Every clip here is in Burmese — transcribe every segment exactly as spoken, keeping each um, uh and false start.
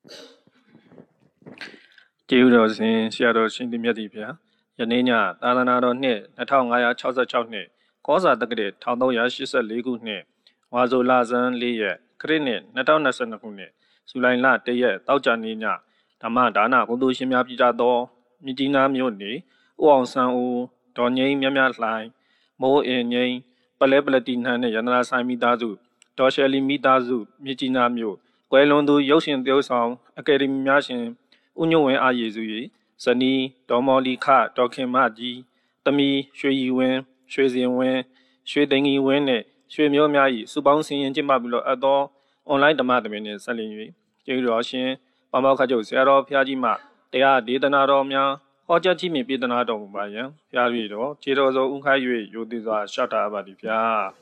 ကျေးဇူးတော်ရှင်ဆရာတော်ရှင်သမြတ်တီဗျာယနေ့ညသာသနာတော်နှစ်နှစ်ထောင်ငါးရာခြောက်ဆယ်ခြောက်နှစ်ကောဇာတက္ကရာတစ်သုံးရာရှစ်ဆယ်လေးခုနှစ်ဝါဆိုလဆန်းလေးရက်ခရစ်နှစ်နှစ်ထောင်နှစ်ဆယ်နှစ်ခုနှစ်ဇူလိုင်လတစ်ရက်တောက်ကြနေ့ညဓမ္မဒါနကုသိုလ်ရှင်များပြကြသောမြစ်ကြီးနားမြို့နေဦးအောင်ဆန်းဦးဒေါ်ငိမ့်မြမြလှိုင်မိုးအင်ငိမ့်ပလဲပလတီနှန်းနဲ့ရန္ဒနာဆိုင်မိသားစုဒေါ်ရှယ်လီမိသားစုမြစ်ကြီးနားမြို့ကွယ်လွန်သူရုပ်ရှင်သရုပ်ဆောင်အကယ်ဒမီများရှင်ဦးညွန့်ဝင်းအားရည်စု၍ဇနီးဒေါ်မော်လီခဒေါ်ခင်မကြီးသမီးရွှေရီဝင်းရွှေစင်ဝင်းရွှေသိန်းကြီးဝင်းနဲ့ရွှေမျိုးများ၏စုပေါင်းစင်ရင်ကျင်းပပြီးတော့အပ်သောအွန်လိုင်းဓမ္မသမင်နှင့်ဆက်လျင်၍ကျေးဇူးတော်ရှင်ပမောက္ခချုပ်ဆရာတော်ဘုရားကြီးမှတရားဒေသနာတော်များဟောကြားခြင်းဖြင့်ပြည်သနာတော်မူပါယံဘုရားကြီးတော်ခြေတော်စုံဥခိုင်း၍ရိုသေစွာရှောက်တာပါသည်ဗျာ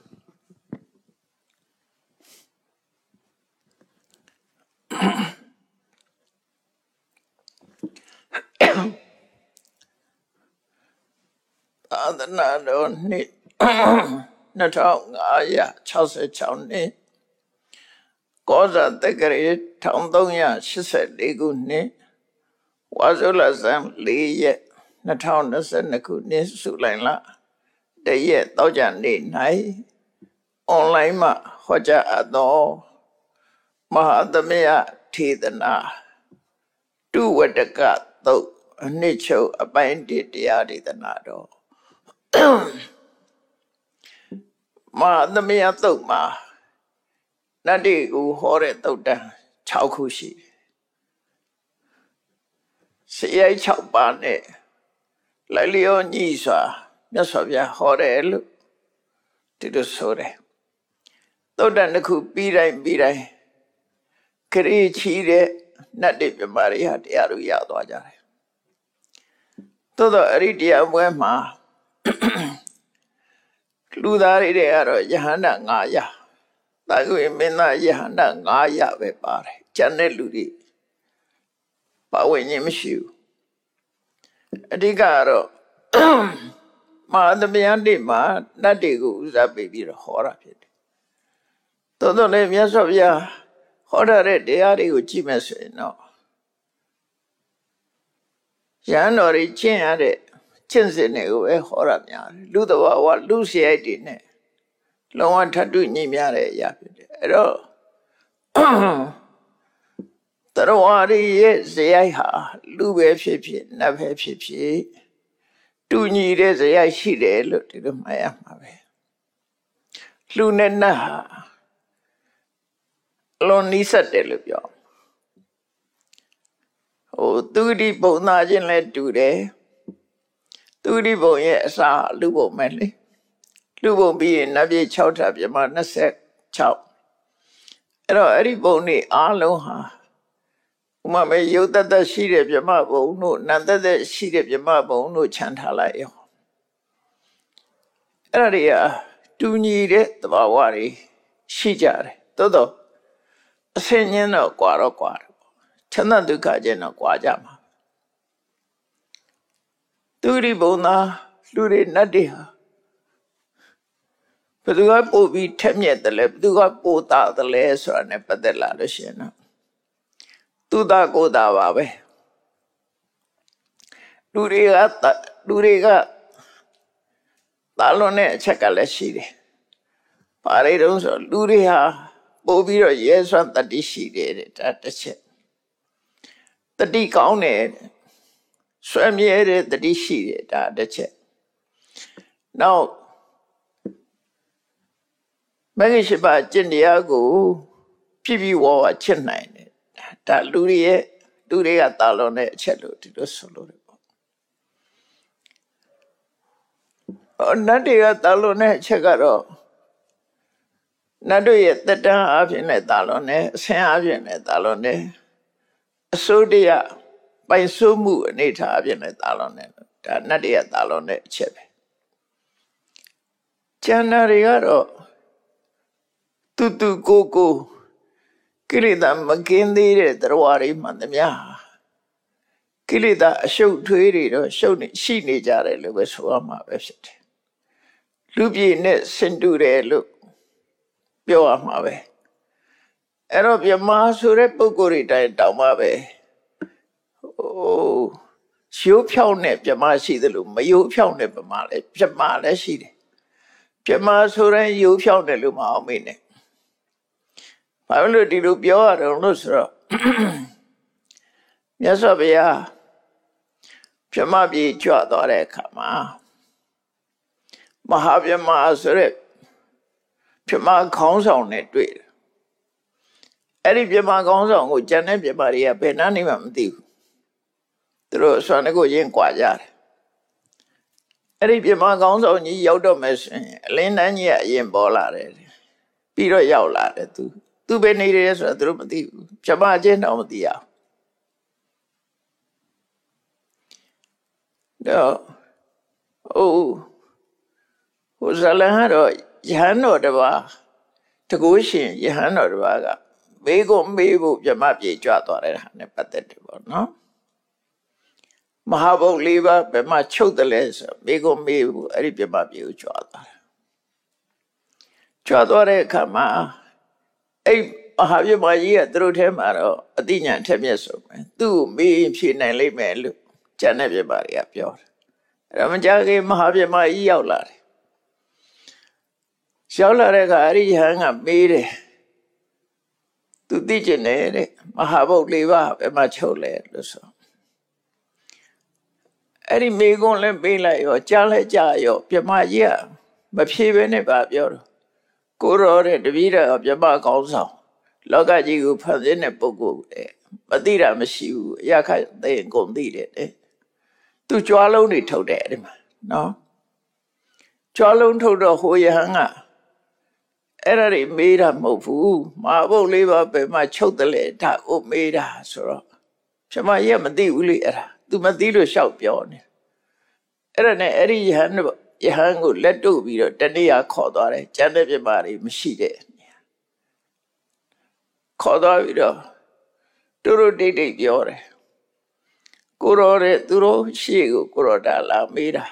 သာသနာတော်နှစ်နှစ်ထောင်ငါးရာခြောက်ဆယ်ခြောက်နှစ်ကောဇာတက္ကရာတစ်ထောင်သုံးရာရှစ်ဆယ်လေးခုနှစ်ဝါဆိုလဆန်းလေးရက်နှစ်ထောင်နှစ်ဆယ်နှစ်ခုနှစ်ဇူလိုင်လတစ်ရက်တောက်ကြနေ့၌အွန်လိုင်းမှာဟောကြားအပ်သောမဟာသမယထေသနာတုဝတ္တကသုတ်အနှစ်ချုပ်အပိုင်းတစ်တရားဒေသနာတော်မဟာသမယသုတ်မှာနတ္တိကိုဟောတဲ့သုတ်တန်၆ခုရှိတယ်။စရိုက်၆ပါးနဲ့လိုက်လျောညီစွာမြတ်စွာဘုရားဟောတယ်လို့ဒီလိုဆိုတယ်။သုတ်တန်တစ်ခုပြီးတိုင်းပြီးတိုင်းခရီးချီတဲ့နတ်တွေပြမာတွေဟာတရားတို့ရသွားကြတယ်။သို့တော့အဲ့ဒီတရားပွဲမှာလူသားတွေကတော့ယဟန္တာ၅ရာသာဂဝေမင်းသားယဟန္တာ၅ရာပဲပါတယ်ကျန်တဲ့လူတွေပါဝင်ခြင်းမရှိဘူးအဓိကကတော့မဟာသမယတိမှာနတ်တွေကိုဥစားပေးပြီးတော့ဟောတာဖြစ်တယ်သို့တော့လည်းမြတ်စွာဘုရားဟောထားတဲ့တရားတွေကိုကြည့်မယ်ဆိုရင်တော့ယဟန်တော်တွေကျင့်ရတဲ့ကျင့်စဉ်တွေကိုပဲဟောရများတယ်လူတဘာဝလူစရိုက်တွေနဲ့လုံးဝထပ်တူညီများတဲ့အရာဖြစ်တယ်အဲ့တော့တရဝရီရဲ့စရိုက်ဟာလူပဲဖြစ်ဖြစ်နတ်ပဲဖြစ်ဖြစ်တူညီတဲ့စရိုက်ရှိတယ်လို့ဒီလိုမှတ်ရမှာပဲလူနဲ့နတ်ဟာလွန်နီးစပ်တယ်လို့ပြောဟိုသူတိပုံနာခြင်းလည်းတူတယ်သူတိဘုံရဲ့အစာလူဘုံမဲ့လေလူဘုံပြီးရင်နတ်ပြည်၆ထပ်ပြမ၂၆အဲ့တော့အဲ့ဒီဘုံတွေအားလုံးဟာဥမာမဲ့ယုတ်တတရှိတဲ့ပြမဘုံတို့နန္တတရှိတဲ့ပြမဘုံတို့ခြံထားလိုက်ရောအဲ့ဒါတွေကတူညီတဲ့သဘာဝတွေရှိကြတယ်သို့တော့အဆင်ញင်းတော့ကွာတော့ကွာတယ်ချမ်းသာဒုက္ခချင်းတော့ကွာကြမှာသူရိဘုံသာလူတွေနတ်တွေဟာဘယ်သူကပို့ပြီးထက်မြက်တယ်လဲဘယ်သူကပို့တာတယ်လဲဆိုတာနဲ့ပတ်သက်လာလို့ရှိရင်တော့သူသားကိုယ်သားပါပဲလူတွေကလူတွေကတာလွန်တဲ့အချက်ကလည်းရှိတယ်ဘာတွေတုံးဆိုလူတွေဟာပို့ပြီးတော့ရဲစွမ်းတတိရှိတယ်တဲ့ဒါတစ်ချက်တတိကောင်းတယ်ဆွေမြဲတဲ့တတိရှိတယ်ဒါတစ်ချက်နောက်မဂ္ဂင်၈ပါးကျင့်တရားကိုပြည့်ပြည့်ဝဝချစ်နိုင်တယ်ဒါလူတွေရဲ့လူတွေကတာလွန်တဲ့အချက်လို့ဒီလိုဆိုလို့တယ်ပေါ့နတ်တွေကတာလွန်တဲ့အချက်ကတော့နတ်တို့ရဲ့တက်တန်းအပြင်နဲ့တာလွန်တယ်အဆင်းအပြင်နဲ့တာလွန်တယ်အစိုးတရားပိုင်ဆိုးမှုအနေထားအပြင်နဲ့တာလွန်တယ်ဒါနတ်တွေကတာလွန်တဲ့အချက်ပဲကျန်တာတွေကတော့တူတူကိုကိုကိလေသာမကင်းသေးတဲ့တရားတွေမှန်သမျှကိလေသာအရှုပ်ထွေးတွေတော့ရှုပ်နေရှိနေကြတယ်လို့ပဲဆိုရမှာပဲဖြစ်တယ်လူပြည်နဲ့ဆင်တူတယ်လို့ပြောရမှာပဲအဲ့တော့ပြမဆိုတဲ့ပုဂ္ဂိုလ်တွေတိုင်းတောင်းပါပဲဟိုရှိုးဖြောင်းတဲ့ပြမရှိသလိုမယိုးဖြောင်းတဲ့ပြမလည်းပြမလည်းရှိတယ်ပြမဆိုတဲ့ယိုးဖြောင်းတယ်လို့မအောင်မေးနဲ့ဘာလို့ဒီလိုပြောရတော့လို့ဆိုတော့မြတ်စွာဘုရားပြမပြေကြွသွားတဲ့အခါမှာမဟာပြမဆိုတဲ့ပြမခေါင်းဆောင်နဲ့တွေ့တယ်အဲ့ဒီပြမခေါင်းဆောင်ကိုကျန်တဲ့ပြမတွေကဘယ်နှနေမှမသိဘူးသူတို့ဆွမ်းကိုရင်းကွာကြတယ်အဲ့ဒီပြမခေါင်းဆောင်ကြီးရောက်တော့မယ်ဆိုရင်အလင်းတန်းကြီးကအရင်ပေါ်လာတယ်ပြီးတော့ရောက်လာတယ်သူသူပဲနေတယ်ဆိုတော့သူတို့မသိဘူးပြမအချင်းတော့မသိရဘူးတော့ဟိုဟိုဇလန်ကတော့ယဟန်တော်တစ်ပါးတကူရှင်ယဟန်တော်တစ်ပါးကမေးကိုမေးဖို့ပြမပြေကြွသွားတဲ့ဟာနဲ့ပတ်သက်တယ်ပေါ့နော်မဟာဘုတ်လေးပါးဘယ်မှာချုပ်တယ်လဲဆိုမေးကိုမေးဖို့အဲ့ဒီပြမပြေကိုကြွသွားတယ်ကြွသွားတဲ့အခါမှာအဲ့မဟာပြမကြီးကသူတို့ထဲမှာတော့အတိညာထက်မြက်ဆုံးပဲသူ့ကိုမေးဖြေနိုင်လိမ့်မယ်လို့ကျန်တဲ့ပြမတွေကပြောတယ်အဲ့ဒါမကြခင်မဟာပြမကြီးရောက်လာတယ်ရောက်လာတဲ့အခါအရိယဟန်ကမေးတယ်သူသိကျင်တယ်တဲ့မဟာဘုတ်လေးပါဘယ်မှာချုပ်လဲလို့ဆိုအဲ့ဒီမေကွန်းလည်းပေးလိုက်ရောကြားလဲကြားရောပြမကြီးကမဖြေဘဲနဲ့ပါပြောတော့ကိုရောတဲ့တပည့်တော်ပြမကောင်းဆောင်လောကကြီးကိုဖန်ဆင်းတဲ့ပုဂ္ဂိုလ်တဲ့မသိတာမရှိဘူးအရာခတ်သိရင်ကုန်သိတယ်တဲ့သူကြွားလုံးတွေထုတ်တယ်ဒီမှာနော်ကြွားလုံးထုတ်တော့ဟိုယဟန်ကအဲ့ဒါတွေမေးတာမဟုတ်ဘူးမဟာဘုတ်လေးပါဘယ်မှာချုပ်တယ်လဲဒါကိုမေးတာဆိုတော့ပြမကြီးကမသိဘူးလေအဲ့ဒါသူမသိလို့ရှောက်ပြောနေအဲ့ဒါနဲ့အဲ့ဒီယဟန်ယဟန်ကိုလက်တို့ပြီးတော့တနေ့ရခေါ်သွားတယ်ကျန်တဲ့ပြမတွေမရှိတဲ့ခေါ်သွားပြီးတော့သူတို့တိတ်တိတ်ပြောတယ်ကိုရောတဲ့သူတို့ရှေ့ကိုကိုရောတာလာမေးတာ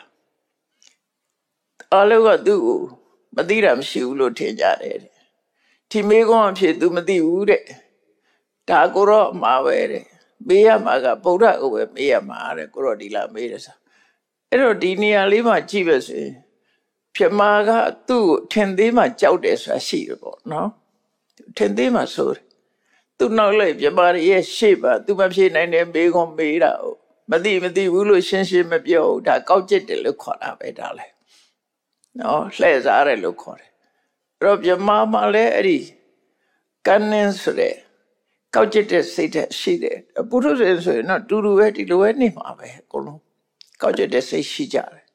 အားလုံးကသူ့ကိုမသိတာမရှိဘူးလို့ထင်ကြတယ်ဒီမေကွန်းအဖြစ် तू မသိဘူးတဲ့ဒါကိုရောမှာပဲတဲ့မေးရမှာကဗုဒ္ဓကိုပဲမေးရမှာတဲ့ကိုရောဒီလာမေးတယ်ဆိုအဲ့တော့ဒီနေရာလေးမှာကြည့်ပဲဆိုရင်ပြမကသူ့ကိုထင်သေးမှကြောက်တယ်ဆိုတာရှိတယ်ပေါ့နော်ထင်သေးမှဆိုတယ်သူ့နောက်လိုက်ပြမရဲ့ရှေ့ပါ तू မဖြေနိုင်တဲ့မေကွန်းမေးတာ哦မသိမသိဘူးလို့ရှင်းရှင်းမပြောဘူးဒါကောက်ကျစ်တယ်လို့ခေါ်တာပဲဒါလဲနော်လှည့်စားတယ်လို့ခေါ်တယ်အဲ့တော့ပြမမှလည်းအဲ့ဒီကန်းနင်းဆိုတဲ့ကောက်ကျစ်တဲ့စိတ်တဲ့ရှိတယ်ပုထုဇဉ်ဆိုရင်တော့တူတူပဲဒီလိုပဲနေမှာပဲအကုန်လုံးကောက်ကျစ်တဲ့စိတ်ရှိကြတယ်အဲ့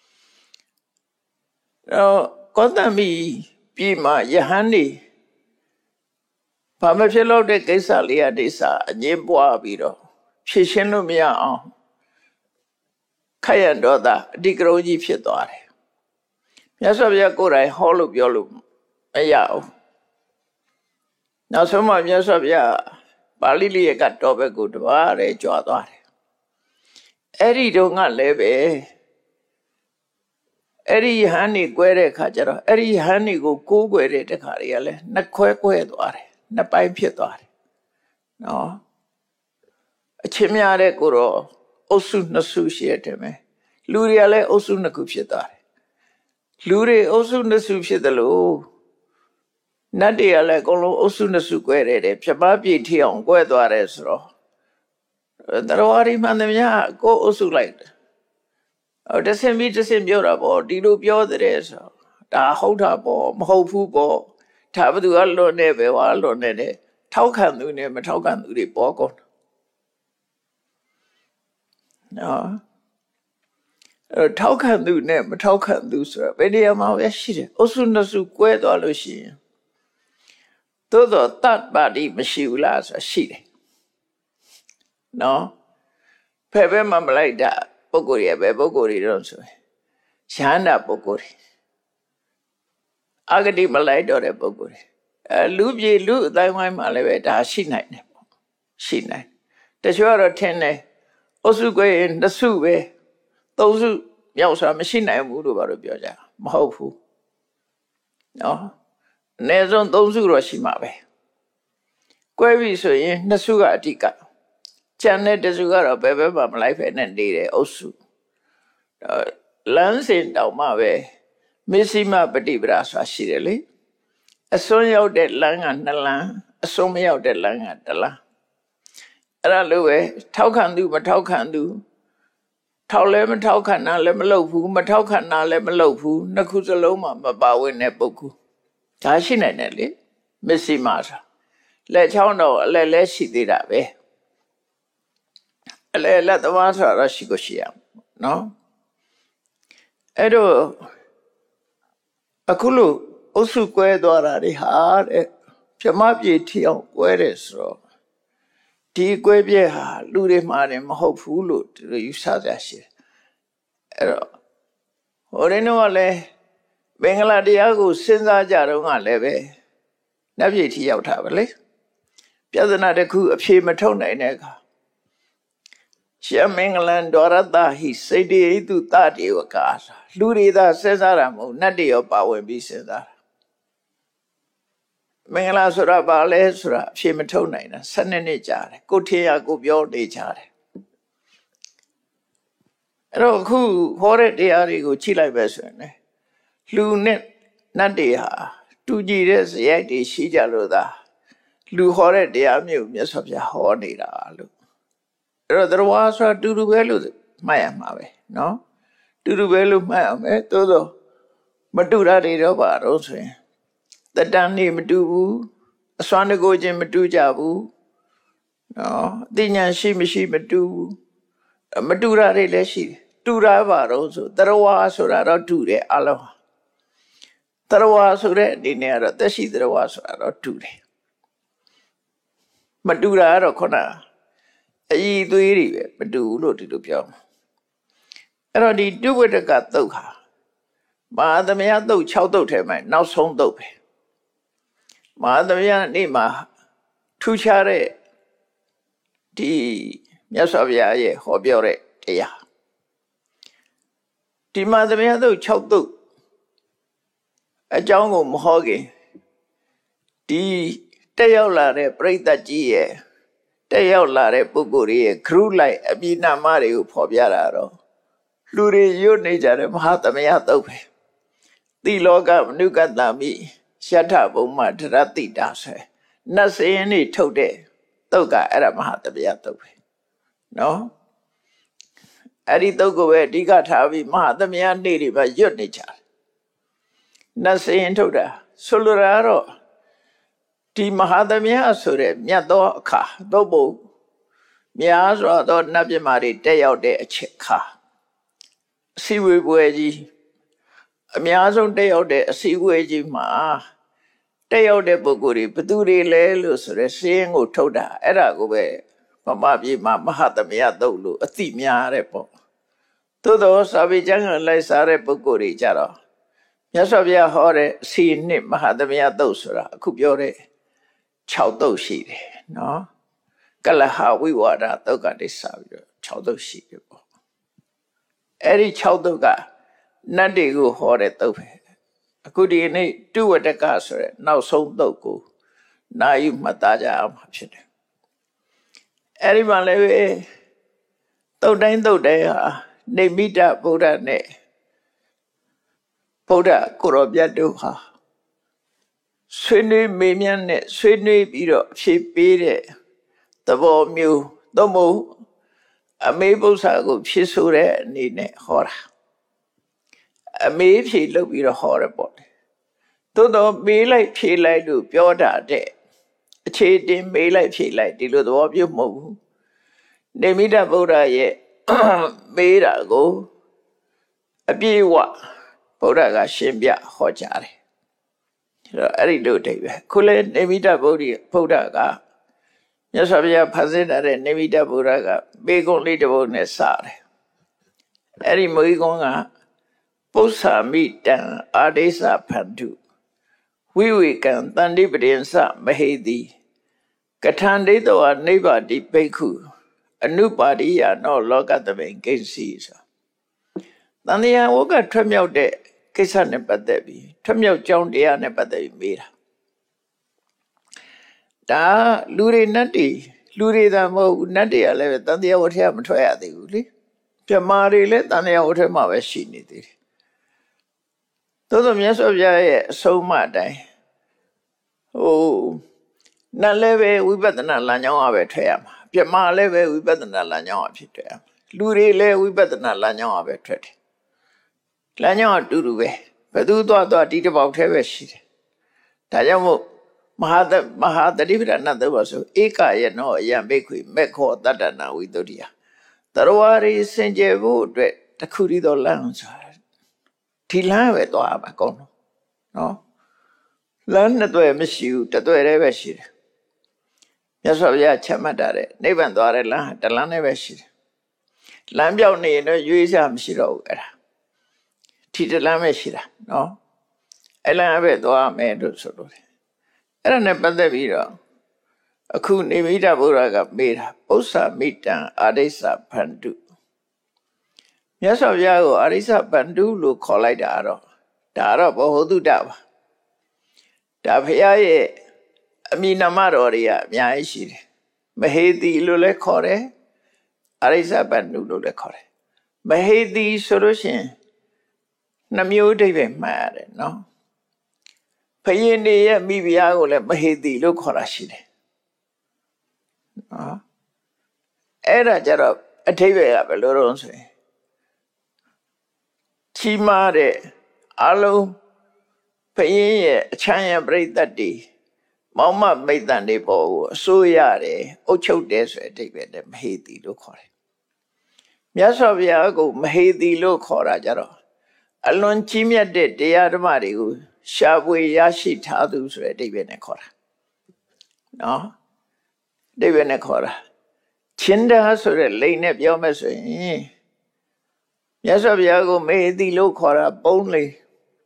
တော့ကောသမိပြည်မှာယဟန်နေဘာမဖြစ်လို့တဲ့ကိစ္စလေးအတိစ္စအငင်းပွားပြီးတော့ဖြည့်ရှင်းလို့မရအောင်ခက်ရတော့တာအတိကရုံးကြီးဖြစ်သွားတယ်မြတ်စွာဘုရားကိုယ်တိုင်ဟောလို့ပြောလို့မရဘူးနောက်ဆုံးမှမြတ်စွာဘုရားပါဠိလေးကတော့ဘက်ကိုတပါးရဲကြွားသွားတယ်အဲ့ဒီတော့ကလည်းပဲအဲ့ဒီဟန်နေကွဲတဲ့ခါကျတော့အဲ့ဒီဟန်နေကိုကိုးကွယ်တဲ့တခါတွေကလည်းနှစ်ခွဲကွဲသွားတယ်နှစ်ပိုင်းဖြစ်သွားတယ်နော်အချင်းများတဲ့ကိုတော့အုပ်စုနှစ်စုရှိတယ်မယ်လူတွေကလည်းအုပ်စုနှစ်ခုဖြစ်သွားတယ်လူတွေအုပ်စုနှစ်စုဖြစ်တယ်လို့နတ်တွေကလည်းအကုန်လုံးအုပ်စုနှစ်စုကွဲတယ်တဲ့ပြမပြေထီအောင်ကွဲသွားတယ်ဆိုတော့တရားဝါဒီမှန်သမျှကိုအုပ်စုလိုက်တယ်အော်တဆင်ပြီးတဆင်ပြောတာပေါ့ဒီလိုပြောတဲ့ဆိုဒါဟုတ်တာပေါ့မဟုတ်ဘူးပေါ့ဒါဘသူကလွန်နေပဲဝါလွန်နေတယ်ထောက်ခံသူနဲ့မထောက်ခံသူတွေပေါ်ကုန်နော်အဲထောက်ခံသူနဲ့မထောက်ခံသူဆိုတာဘယ်နေရာမှာပဲရှိတယ်အုပ်စုနှစ်စုကွဲသွားလို့ရှိရင်သို့တော့တတ်ပါတိမရှိဘူးလားဆိုတာရှိတယ်နော်ဖယ်ဖယ်မှမလိုက်တာပုဂ္ဂိုလ်ရဲ့ပဲပုဂ္ဂိုလ်တွေတော့ဆိုရင်ရဟန္တာပုဂ္ဂိုလ်တွေအဂတိမလိုက်တော့တဲ့ပုဂ္ဂိုလ်တွေအဲလူပြည်လူအတိုင်းဝိုင်းမှာလည်းပဲဒါရှိနိုင်တယ်ပေါ့ရှိနိုင်တချို့ကတော့ထင်တယ်အုပ်စုကွဲရင်နှစ်စုပဲသုံးစုမြောက်ဆိုတာမရှိနိုင်ဘူးလို့ဘာလို့ပြောကြမဟုတ်ဘူးနော်အနည်းဆုံးသုံးစုတော့ရှိမှာပဲကွဲပြီဆိုရင်နှစ်စုကအဓိကကျန်တဲ့တစုကတော့ဘယ်ဘက်မှမလိုက်ဖက်နဲ့နေတယ်အုပ်စုလမ်းစဉ်တောင်မှပဲမစ္စည်းမပฏิပဒါဆိုတာရှိတယ်လေအစွန်းရောက်တဲ့လမ်းကနှစ်လမ်းအစွန်းမရောက်တဲ့လမ်းကတစ်လမ်းအဲ့ဒါလိုပဲထောက်ခံသူမထောက်ခံသူထောက်လဲမထောက်ခံတာလည်းမလုပ်ဘူးမထောက်ခံတာလည်းမလုပ်ဘူးနှစ်ခုစလုံးမှာမပါဝင်တဲ့ပုဂ္ဂိုလ်ဒါရှိနိုင်တယ်လေမစ္စည်းမဆိုတာလက်ချောင်းတော့အလဲလဲရှိသေးတာပဲအလဲလက်သမားဆိုတာတော့ရှိကိုရှိရအောင်နော်အဲ့တော့အခုလို့အုပ်စုကွဲသွားတာတွေဟာတဲ့ပြမပြေထီအောင်ကွဲတယ်ဆိုတော့ဒီကွဲပြဲဟာလူတွေမှာတယ်မဟုတ်ဘူးလို့သူတို့ယူဆကြရှိတယ်အဲ့တော့ဟိုရင်းတော့လည်းဘင်္ဂလားတရားကိုစဉ်းစားကြတော့ကလည်းပဲနတ်ပြည်ထီရောက်တာပဲလေပြဿနာတစ်ခုအဖြေမထုတ်နိုင်တဲ့အခါရှမင်္ဂလန်ဒရတဟိစိတ်တေတုတတေဝကာလူတွေသာစဉ်းစားတာမဟုတ်နတ်တွေရောပါဝင်ပြီးစဉ်းစားတာမင်္ဂလာဆိုတာဘာလဲဆိုတာအဖြေမထုတ်နိုင်တာဆယ်နှစ်နှစ်ကြာတယ်ကိုထင်ရကိုပြောနေကြတယ်အဲ့တော့အခုဟောတဲ့တရားတွေကိုကြည့်လိုက်ပဲဆိုရင်လေလူနဲ့နတ်တွေဟာတူကြည်တဲ့ဇယိုက်တွေရှိကြလို့သာလူဟောတဲ့တရားမျိုးမြတ်စွာဘုရားဟောနေတာလို့အဲ့တော့တရားဆိုတာတူတူပဲလို့မှတ်ရမှာပဲနော်တူတူပဲလို့မှတ်ရမယ်သို့သောမတူတာတွေတော့ပါတော့ဆိုရင်တတန်နေမတူဘူးအစွမ်းတကိုချင်းမတူကြဘူးနော်အသိဉာဏ်ရှိမရှိမတူဘူးမတူတာတွေလည်းရှိတယ်တူတာပါတော့ဆိုတရားဆိုတာတော့တူတယ်အလုံးတရားဆိုတဲ့အနေနဲ့ကတော့သက်ရှိတရားဆိုတာတော့တူတယ်မတူတာကတော့ခုနအည်သွေးတွေပဲမတူဘူးလို့ဒီလိုပြောမှာအဲ့တော့ဒီတုဝတ္တကသုတ်ဟာမဟာသမယသုတ်၆သုတ်ထဲမှာနောက်ဆုံးသုတ်ပဲမဟာသမယနေ့မှာထူးခြားတဲ့ဒီမြတ်စွာဘုရားရဲ့ဟောပြောတဲ့တရားဒီမဟာသမယသုတ်၆သုတ်အကြောင်းကိုမဟောခင်ဒီတက်ရောက်လာတဲ့ပရိသတ်ကြီးရဲ့တက်ရောက်လာတဲ့ပုဂ္ဂိုလ်ရဲ့ခရုလိုက်အပြိနာမတွေကိုဖော်ပြတာတော့လူတွေရွတ်နေကြတဲ့မဟာသမယသုတ်ပဲသီလောကမနုကတမိရှထဘုံမဒရတိတာဆိုနတ်စရင်နေထုတ်တဲ့သုတ်ကအဲ့ဒါမဟာသမယသုတ်ပဲနော်အဲ့ဒီသုတ်ကိုပဲအဓိကထားပြီးမဟာသမယနေ့တွေမှာရွတ်နေကြတယ်နတ်စရင်ထုတ်တာဆိုလိုတာတော့ဒီမဟာသမယဆိုတဲ့မြတ်သောအခါသို့မဟုတ်များစွာသောနတ်ပြမာတွေတက်ရောက်တဲ့အချက်အခါအစည်းအဝေးပွဲကြီးအများဆုံးတက်ရောက်တဲ့အစည်းအဝေးကြီးမှာတက်ရောက်တဲ့ပုဂ္ဂိုလ်တွေဘယ်သူတွေလဲလို့ဆိုရဲစည်းရင်ကိုထုတ်တာအဲ့ဒါကိုပဲဗမာပြည်မှာမဟာသမယသုတ်လို့အသိများတဲ့ပေါ့သို့သောစာပေကျမ်းကလိုက်စားတဲ့ပုဂ္ဂိုလ်တွေကြတော့မြတ်စွာဘုရားဟောတဲ့အစီနှစ်မဟာသမယသုတ်ဆိုတာအခုပြောတဲ့၆သုတ်ရှိတယ်နော်ကလဟဝိဝါဒသုတ်ကနေစပြီးတော့၆သုတ်ရှိတယ်ပေါ့အဲ့ဒီ၆သုတ်ကနတ်တွေကိုဟောတဲ့သုတ်ပဲအခုဒီနေ့တုဝတ္တကဆိုတဲ့နောက်ဆုံးသုတ်ကိုနာယူမှတ်သားကြအောင်ဖြစ်တယ်အဲ့ဒီမှာလည်းပဲသုတ်တိုင်းသုတ်တိုင်းဟာနေမိတဗုဒ္ဓနဲ့ဗုဒ္ဓကိုရောမြတ်တို့ဟာဆွေးနွေးမေးမြန်းနဲ့ဆွေးနွေးပြီးတော့ဖြေပေးတဲ့သဘောမျိုးသို့မဟုတ်အမေပု္ပ္ပာကိုဖြေဆိုတဲ့အနေနဲ့ဟောတာအမေဖြေလုပ်ပြီးတော့ဟောရပေါ့သို့တော့မေးလိုက်ဖြေလိုက်လို့ပြောတာတဲ့အခြေတင်မေးလိုက်ဖြေလိုက်ဒီလိုသဘောမျိုးမဟုတ်ဘူးနေမိတဗုဒ္ဓရဲ့မေးတာကိုအပြည့်အဝဗုဒ္ဓကရှင်းပြဟောကြားတယ်အဲ့ဒီလိုတိတ်ပဲခုလဲနေမိတဗုဒ္ဓဗုဒ္ဓကမြတ်စွာဘုရားဖန်ဆင်းတဲ့နေမိတဗုဒ္ဓကမေကုံလေးတစ်ပုဒ်နဲ့စတယ်အဲ့ဒီမေကုံကပု္ပ္ပာမိတံအာဒေသဖန္တုဝိဝေကံတန္တိပတိသမဟေတိကထန္တိတောနိဗ္ဗာတိဘိက္ခုအနုပါရိယနောလောကတမိန်ကိစီဆိုတန်တရားဝကထွက်မြောက်တဲ့ကိစ္စနဲ့ပတ်သက်ပြီးထွက်မြောက်ကြောင်းတရားနဲ့ပတ်သက်ပြီးမေးတာဒါလူတွေနတ်တွေလူတွေသာမဟုတ်နတ်တွေကလည်းပဲတန်တရားဝထရမထွက်ရသေးဘူးလေပြမာတွေလည်းတန်တရားဝထမှာပဲရှိနေသေးတယ်သို့သောမြတ်စွာဘုရားရဲ့အဆုံးအမအတိုင်းဟိုနတ်လည်းပဲဝိပဿနာလမ်းကြောင်းအပဲထွက်ရမှာပြမာလည်းပဲဝိပဿနာလမ်းကြောင်းအဖြစ်ထွက်ရမှာလူတွေလည်းဝိပဿနာလမ်းကြောင်းအပဲထွက်တယ်လမ်းကြောင်းအတူတူပဲဘယ်သူသွားသွားဒီတစ်ပေါက်ထဲပဲရှိတယ်ဒါကြောင့်မို့မဟာမဟာတတိပဒနာသဘောဆိုဧကယနောအယံဘိက္ခွေမေခောတတ္တနာဝိတုဒ္ဓိယတရဝရီစင်ကြယ်ဖို့အတွက်တခုတည်းသောလမ်းဆိုတာဒီလမ်းပဲသွားပါကောင်းတော့နော်လမ်းနှစ်သွဲမရှိဘူးတစ်သွဲတည်းပဲရှိတယ်မြတ်စွာဘုရားချမှတ်တာတဲ့နိဗ္ဗာန်သွားတဲ့လမ်းဟာတစ်လမ်းနဲ့ပဲရှိတယ်လမ်းပြောင်းနေရင်တော့ရွေးစားမရှိတော့ဘူးအဲ့ဒါဒီတစ်လမ်းပဲရှိတာနော်အဲ့လမ်းပဲသွားမယ်လို့ဆိုလို့အဲ့ဒါနဲ့ပတ်သက်ပြီးတော့အခုနေမိတဗုဒ္ဓကမေးတာပု္ပ္ပာမိတံအာရိစ္ဆဗန္ဓုမြတ်စွာဘုရားကိုအာရိစ္ဆဗန္ဓုလို့ခေါ်လိုက်တာတော့ဒါတော့ဘောဟတုတပါဒါဘုရားရဲ့အမိနာမတော်တွေကအများကြီးရှိတယ်မဟေတိလို့လည်းခေါ်တယ်အာရိစ္ဆဗန္ဓုလို့လည်းခေါ်တယ်မဟေတိဆိုလို့ရှိရင်နှမျိုးအဓိပ္ပာယ်မှတ်ရတယ်နော်ဘုရင်တွေရဲ့မိဖုရားကိုလည်းမဟေတိလို့ခေါ်တာရှိတယ်နော်အဲ့ဒါကြတော့အဓိပ္ပာယ်ကဘယ်လိုတော့ဆိုရင်ချီးမားတဲ့အလုံးဘုရင်ရဲ့အချမ်းရပရိသတ်တွေမောင်မမိတ်တန်တွေပေါ်ကိုအစိုးရတယ်အုပ်ချုပ်တယ်ဆိုတဲ့အဓိပ္ပာယ်နဲ့မဟေတိလို့ခေါ်တယ်မြတ်စွာဘုရားကိုမဟေတိလို့ခေါ်တာကြတော့အလွန်ကြီးမြတ်တဲ့တရားဓမ္မတွေကိုရှားပွေရရှိထားသူဆိုတဲ့အဓိပ္ပာယ်နဲ့ခေါ်တာနော်အဓိပ္ပာယ်နဲ့ခေါ်တာချင်းတာဆိုတဲ့လိန်နဲ့ပြောမယ်ဆိုရင်မြတ်စွာဘုရားကိုမဟေတိလို့ခေါ်တာပုံးလေ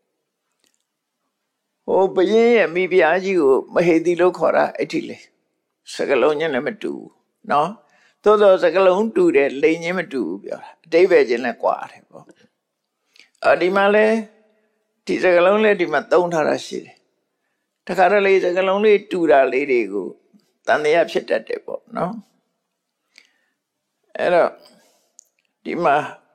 ဟိုဘုရင်ရဲ့မိဖုရားကြီးကိုမဟေတိလို့ခေါ်တာအဲ့ဒီလေစကလုံးချင်းလည်းမတူဘူးနော်သို့သောစကလုံးတူတယ်လိန်ချင်းမတူဘူးပြောတာအဓိပ္ပာယ်ချင်းလည်းကွာတယ်ပေါ့အဒီမှာလဲဒီစကလုံးလေးဒီမှာသုံးထားတာရှိတယ်တခါတလေစကလုံးလေးတူတာလေးတွေကိုတန်တရားဖြစ်တတ်တယ်ပေါ့နော်အဲ့တော့ဒီမှာ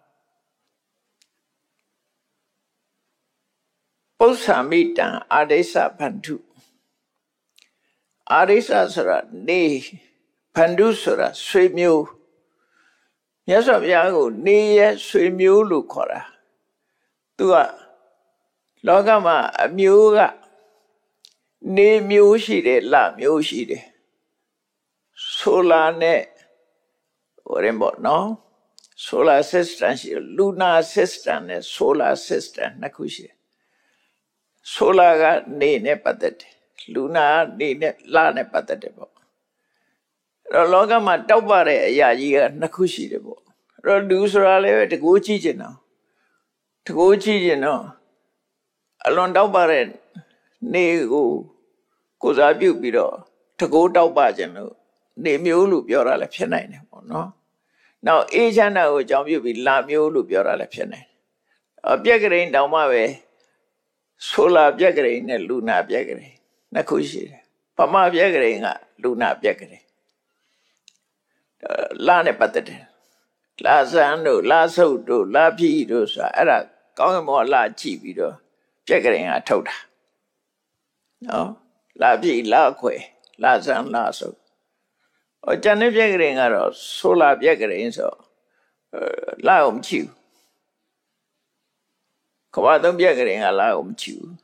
ပု္ပ္ပာမိတံအာရိစ္ဆဗန္ဓုအာရိစ္ဆဆိုတာနေဗန္ဓုဆိုတာဆွေမျိုးမြတ်စွာဘုရားကိုနေရဲ့ဆွေမျိုးလို့ခေါ်တာသူကလောကမှာအမျိုးကနေမျိုးရှိတယ်လမျိုးရှိတယ်ဆိုလာနဲ့ဟိုရင်ပေါ့နော် solar system ရှိတယ် lunar system နဲ့ solar system နှစ်ခုရှိတယ် solar ကနေနဲ့ပတ်သက်တယ် lunar နေနဲ့လနဲ့ပတ်သက်တယ်ပေါ့အဲ့တော့လောကမှာတောက်ပတဲ့အရာကြီးကနှစ်ခုရှိတယ်ပေါ့အဲ့တော့လူဆိုတာလည်းပဲတကူကြည့်ကျင်တော့တကူကြည့်ကျင်တော့အလွန်တောက်ပတဲ့နေကိုကိုစားပြုပြီးတော့တကူတောက်ပကျင်လို့နေမျိုးလို့ပြောတာလည်းဖြစ်နိုင်တယ်ပေါ့နော်နောက်အေးချမ်းတာကိုအကြောင်းပြုပြီးလာမျိုးလို့ပြောတာလည်းဖြစ်နိုင်တယ်အပြက်ကလေးတောင်မှပဲဆိုလာပြက်ကလေးနဲ့လူနာပြက်ကလေးနှစ်ခုရှိတယ်ပမပြက်ကလေးကလူနာပြက်ကလေးလာနဲ့ပတ်သက်တယ်လာဆန်းတို့လာဆုပ်တို့လာဖြီးတို့ဆိုတာအဲ့ဒါကောင်းကင်ဘဝလာကြည့်ပြီးတော့ပြက်ကလေးကထုတ်တာနော်လာဖြီးလာခွေလာဆန်းလာဆုပ်ဟိုကျန်တဲ့ပြက်ကလေးကတော့ဆိုလာပြက်ကလေးဆိုလာအောင်မချီဘူးကဘာသုံးပြက်ကလေးကလာအောင်မချီဘူး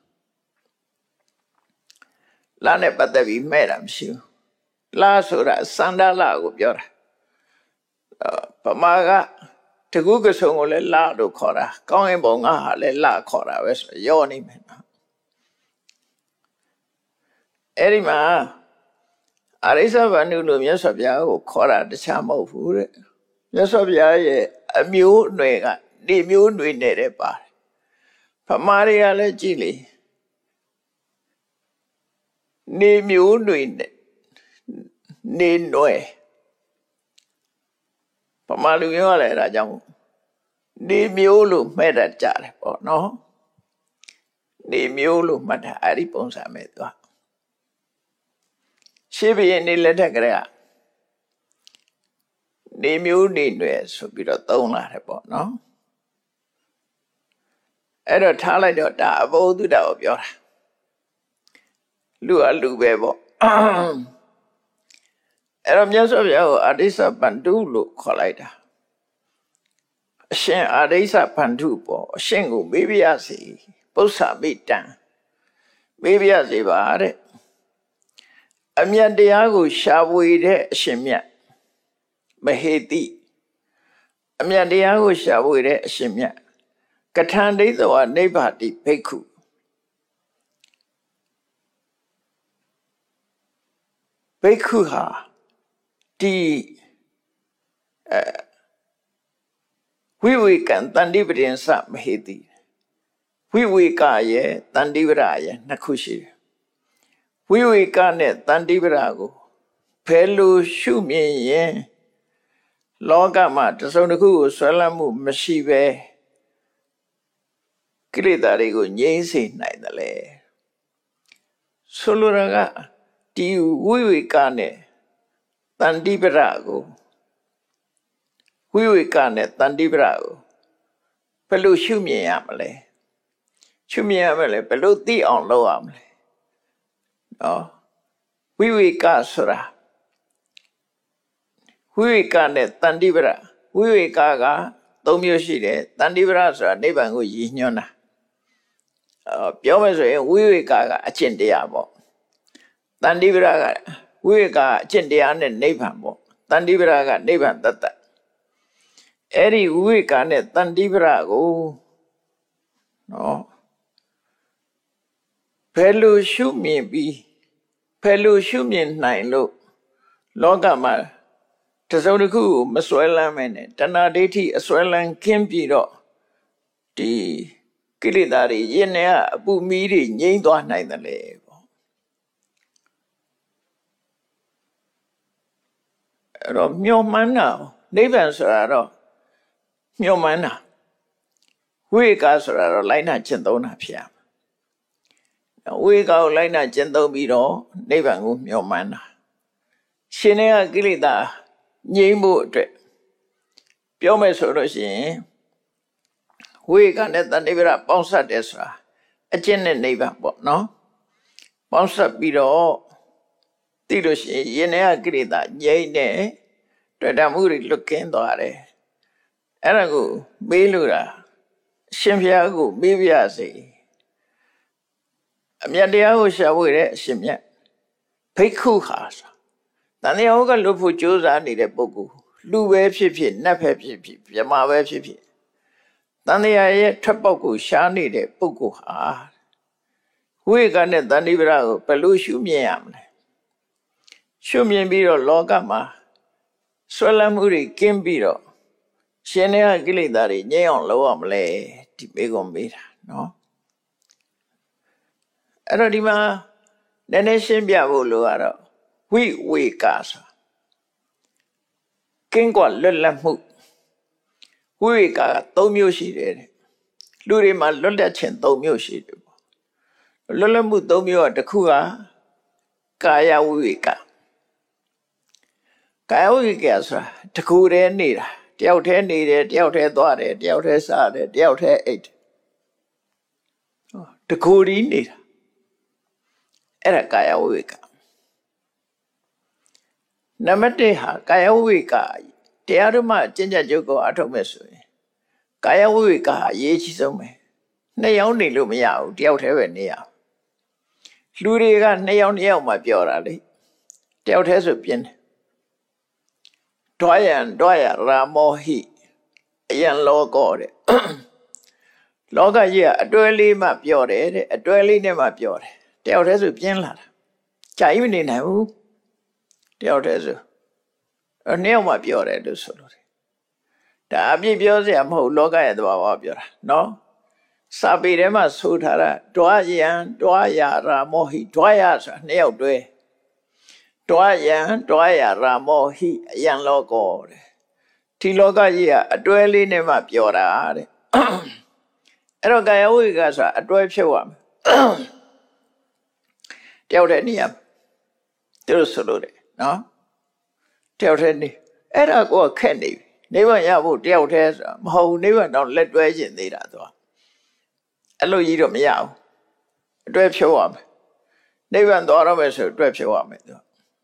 လာနဲ့ပတ်သက်ပြီးမဲ့တာမရှိဘူးလာဆိုတာစန္ဒလာကိုပြောတာပမာကတကူကဆုံကိုလည်းလာလို့ခေါ်တာကောင်းရင်ပုံကဟာလည်းလာခေါ်တာပဲဆိုရောနေမယ်နော်အဲ့ဒီမှာအာရိစ္ဆဗန္ဓုလို့မြတ်စွာဘုရားကိုခေါ်တာတခြားမဟုတ်ဘူးတဲ့မြတ်စွာဘုရားရဲ့အမျိုးအနွယ်ကနေမျိုးနွယ်နေတဲ့ပါတယ်ဗမာတွေကလည်းကြည့်လေနေမျိုးနွယ်နဲ့နေနွယ်ဗမာလူမျိုးကလည်းအဲဒါကြောင့်နေမျိုးလို့မှတ်တတ်ကြတယ်ပေါ့နော်နေမျိုးလို့မှတ်တာအဲ့ဒီပုံစံပဲသူကရှေးဘုရင်နေလက်ထက်ကတည်းကနေမျိုးနေနွယ်ဆိုပြီးတော့သုံးလာတယ်ပေါ့နော်အဲ့တော့ထားလိုက်တော့ဒါအဘုဒ္ဓကိုပြောတာလူအလူပဲပေါ့အဲ့တော့မြတ်စွာဘုရားကိုအာဒိသဗန္ဓုလို့ခေါ်လိုက်တာအရှင်အာဒိသဗန္ဓုပေါ့အရှင်ကိုမေးပြရစီပု္ပ္ပာမိတံမေးပြရစီပါတဲ့အမြတ်တရားကိုရှားဝေတဲ့အရှင်မြတ်မဟေတိအမြတ်တရားကိုရှားဝေတဲ့အရှင်မြတ်ကထံဒိဋ္ဌဝနိဗ္ဗာတိဘိက္ခုဘိက္ခုဟာဒီအဲဝိဝေကံတန္တိပရိဉ္စမဟေတိဝိဝေကရဲ့တန္တိပရရဲ့နှစ်ခုရှိတယ်ဝိဝေကနဲ့တန္တိပရကိုဘယ်လိုရှုမြင်ရင်လောကမှာတစုံတစ်ခုကိုဆွဲလန်းမှုမရှိပဲကိလေသာတွေကိုငြိမ်းစေနိုင်တယ်လေဆိုလိုတာကဒီဝိဝေကနဲ့တန္တိပရကိုဝိဝေကနဲ့တန္တိပရကိုဘယ်လိုရှုမြင်ရမလဲရှုမြင်ရမလဲဘယ်လိုသိအောင်လုပ်ရမလဲနော်ဝိဝေကဆိုတာဝိဝေကနဲ့တန္တိပရဝိဝေကကသုံးမျိုးရှိတယ်တန္တိပရဆိုတာနိဗ္ဗာန်ကိုရည်ညွှန်းတာအော်ပြောမယ်ဆိုရင်ဝိဝေကကအကျင့်တရားပေါ့တန္တိပရကဝိဝေကအကျင့်တရားနဲ့နိဗ္ဗာန်ပေါ့တန္တိပရကနိဗ္ဗာန်တတ္တအဲ့ဒီဝိဝေကနဲ့တန္တိပရကိုနော်ဘယ်လိုရှုမြင်ပြီးဘယ်လိုရှုမြင်နိုင်လို့လောကမှာတစုံတစ်ခုကိုမစွဲလန်းမဲနဲ့တဏှာဒိဋ္ဌိအစွဲလန်းခင်းပြီးတော့ဒီကိလေသာတွေယင်းနေကအပူမီးတွေငြိမ်းသွားနိုင်တယ်လေပေါ့အဲ့တော့မျောမှန်းတာနိဗ္ဗာန်ဆိုတာတော့မျောမှန်းတာဝိကဆိုတာတော့လိုက်နာကျင့်သုံးတာဖြစ်ရမယ်ဝိကကိုလိုက်နာကျင့်သုံးပြီးတော့နိဗ္ဗာန်ကိုမျောမှန်းတာရှင်တဲ့ကိလေသာငြိမ်းဖို့အတွက်ပြောမယ်ဆိုလို့ရှိရင်ဝိကနဲ့တဏှိပရပေါင်းစပ်တယ်ဆိုတာအကျင့်နဲ့နိဗ္ဗာန်ပေါ့နော်ပေါင်းစပ်ပြီးတော့သိလို့ရှိရင်ယင်တဲ့ကိလေသာငြိမ်းတယ်တွေ့တာမှုတွေလွတ်ကင်းသွားတယ်အဲ့ဒါကိုမေးလို့တာရှင်ဘုရားကိုမေးပြစေအမြတ်တရားကိုရှာဖွေတဲ့အရှင်မြတ်ဘိက္ခုဟာတန်တရားကလွတ်ဖို့ကြိုးစားနေတဲ့ပုဂ္ဂိုလ်လူပဲဖြစ်ဖြစ်နတ်ပဲဖြစ်ဖြစ်မြမပဲဖြစ်ဖြစ်တန်တရားရဲ့ထွက်ပေါက်ကိုရှားနေတဲ့ပုဂ္ဂိုလ်ဟာဝိကနဲ့တန္တိပရကိုဘယ်လိုရှုမြင်ရမလဲရှုမြင်ပြီးတော့လောကမှာဆွဲလန်းမှုတွေကင်းပြီးတော့ရှင်တဲ့ကိလေသာတွေငြိမ်းအောင်လုပ်ရမလဲဒီမေးခွန်းမေးတာနော်အဲ့တော့ဒီမှာနည်းနည်းရှင်းပြဖို့လိုရတော့ဝိဝေကဆိုကင်းကွာလွတ်လပ်မှုဝိဝေကကသုံးမျိုးရှိတယ်လူတွေမှာလွတ်လပ်ခြင်းသုံးမျိုးရှိတယ်ပေါ့လွတ်လပ်မှုသုံးမျိုးကတစ်ခုကကာယဝိဝေကကာယဝိဝေကဆိုတာတစ်ခုတည်းနေတာတယောက်တည်းနေတယ်တယောက်တည်းသွားတယ်တယောက်တည်းစားတယ်တယောက်တည်းအိတ်တစ်ခုတည်းနေတာအဲ့ဒါကာယဝိဝေကနံပါတ်တစ်ဟာကာယဝိဝေကတရားဓမ္မကျင့်ကြံကြုတ်ကိုအထောက်မဲ့ဆိုရင်ကာယဝိဝေကဟာအရေးကြီးဆုံးပဲနှစ်ယောက်နေလို့မရဘူးတယောက်တည်းပဲနေရလူတွေကနှစ်ယောက်နှစ်ယောက်မှပြောတာလေတယောက်တည်းဆိုပြင်းတယ်ဒွါယံဒွါယရာမောဟိအယံလောကောတဲ့လောကကြီးကအတွဲလေးမှပြောတယ်တဲ့အတွဲလေးနဲ့မှပြောတယ်တယောက်တည်းဆိုပြင်းလာတာကြာကြီးမနေနိုင်ဘူးတယောက်တည်းဆိုနှစ်ယောက်မှပြောတယ်လို့ဆိုလို့ဒါအပြည့်ပြောစရာမဟုတ်လောကရဲ့သဘာဝပြောတာနော်စာပေထဲမှာဆိုထားတာဒွါယံဒွါယရာမောဟိဒွါယဆိုတာနှစ်ယောက်တွဲဒွါယံဒွါယရာမောဟိအယံလောကောတဲ့ဒီလောကကြီးကအတွဲလေးနဲ့မှပြောတာတဲ့အဲ့တော့ကာယဝိကဆိုတာအတွဲဖြုတ်ရမယ်တယောက်တည်းနေရတတို့ဆိုလို့တယ်နော်တယောက်တည်းနေအဲ့ဒါကိုခက်နေပြီနိဗ္ဗာန်ရဖို့တယောက်တည်းဆိုတာမဟုတ်ဘူးနိဗ္ဗာန်တော့လက်တွဲခြင်းသေးတာသူကအဲ့လိုကြီးတော့မရဘူးအတွဲဖြုတ်ရမယ်နိဗ္ဗာန်သွားတော့မယ်ဆိုအတွဲဖြုတ်ရမယ်သူ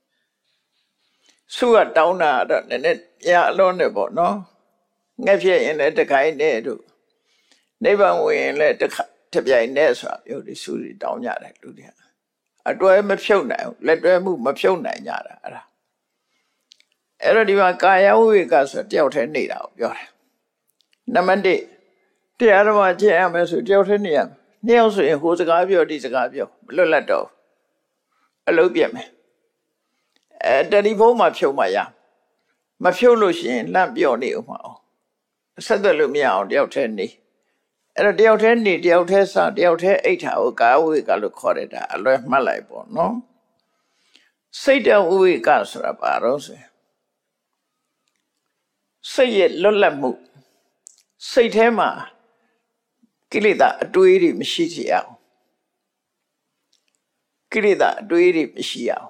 စုကတောင်းတာတော့နည်းနည်းရအလုံးနဲ့ပေါ့နော်ငှက်ဖြစ်ရင်လည်းတခိုင်းနဲ့တို့နိဗ္ဗာန်ဝင်ရင်လည်းတခါတပြိုင်နဲ့ဆိုတာပြောဒီစုတွေတောင်းကြတယ်လူတွေကအတွဲမဖြုတ်နိုင်ဘူးလက်တွဲမှုမဖြုတ်နိုင်ကြတာအဲ့ဒါအဲ့တော့ဒီမှာကာယဝိဝေကဆိုတယောက်တည်းနေတာကိုပြောတယ်နံပါတ်တစ်တရားဓမ္မကျင့်ရမယ်ဆိုတယောက်တည်းနေရမယ်နှစ်ယောက်ဆိုရင်ဟိုစကားပြောဒီစကားပြောမလွတ်လပ်တော့အလုပ်ပြတ်မယ်အဲတယ်လီဖုန်းမှာဖြုတ်မှရမဖြုတ်လို့ရှိရင်လန့်ပြော့နေဦးမှာအောင်ဆက်သွယ်လို့မရအောင်တယောက်တည်းနေအဲ့တော့တယောက်တည်းနေတယောက်တည်းစားတယောက်တည်းအိတ်ထားကိုကာယဝိဝေကလို့ခေါ်တယ်ဒါအလွဲမှတ်လိုက်ပေါ့နော်စိတ်တဝိဝေကဆိုတာဘာလို့ဆိုစိတ်ရဲ့လွတ်လပ်မှုစိတ်ထဲမှာကိလေသာအတွေးတွေမရှိချင်အောင်ကိလေသာအတွေးတွေမရှိအောင်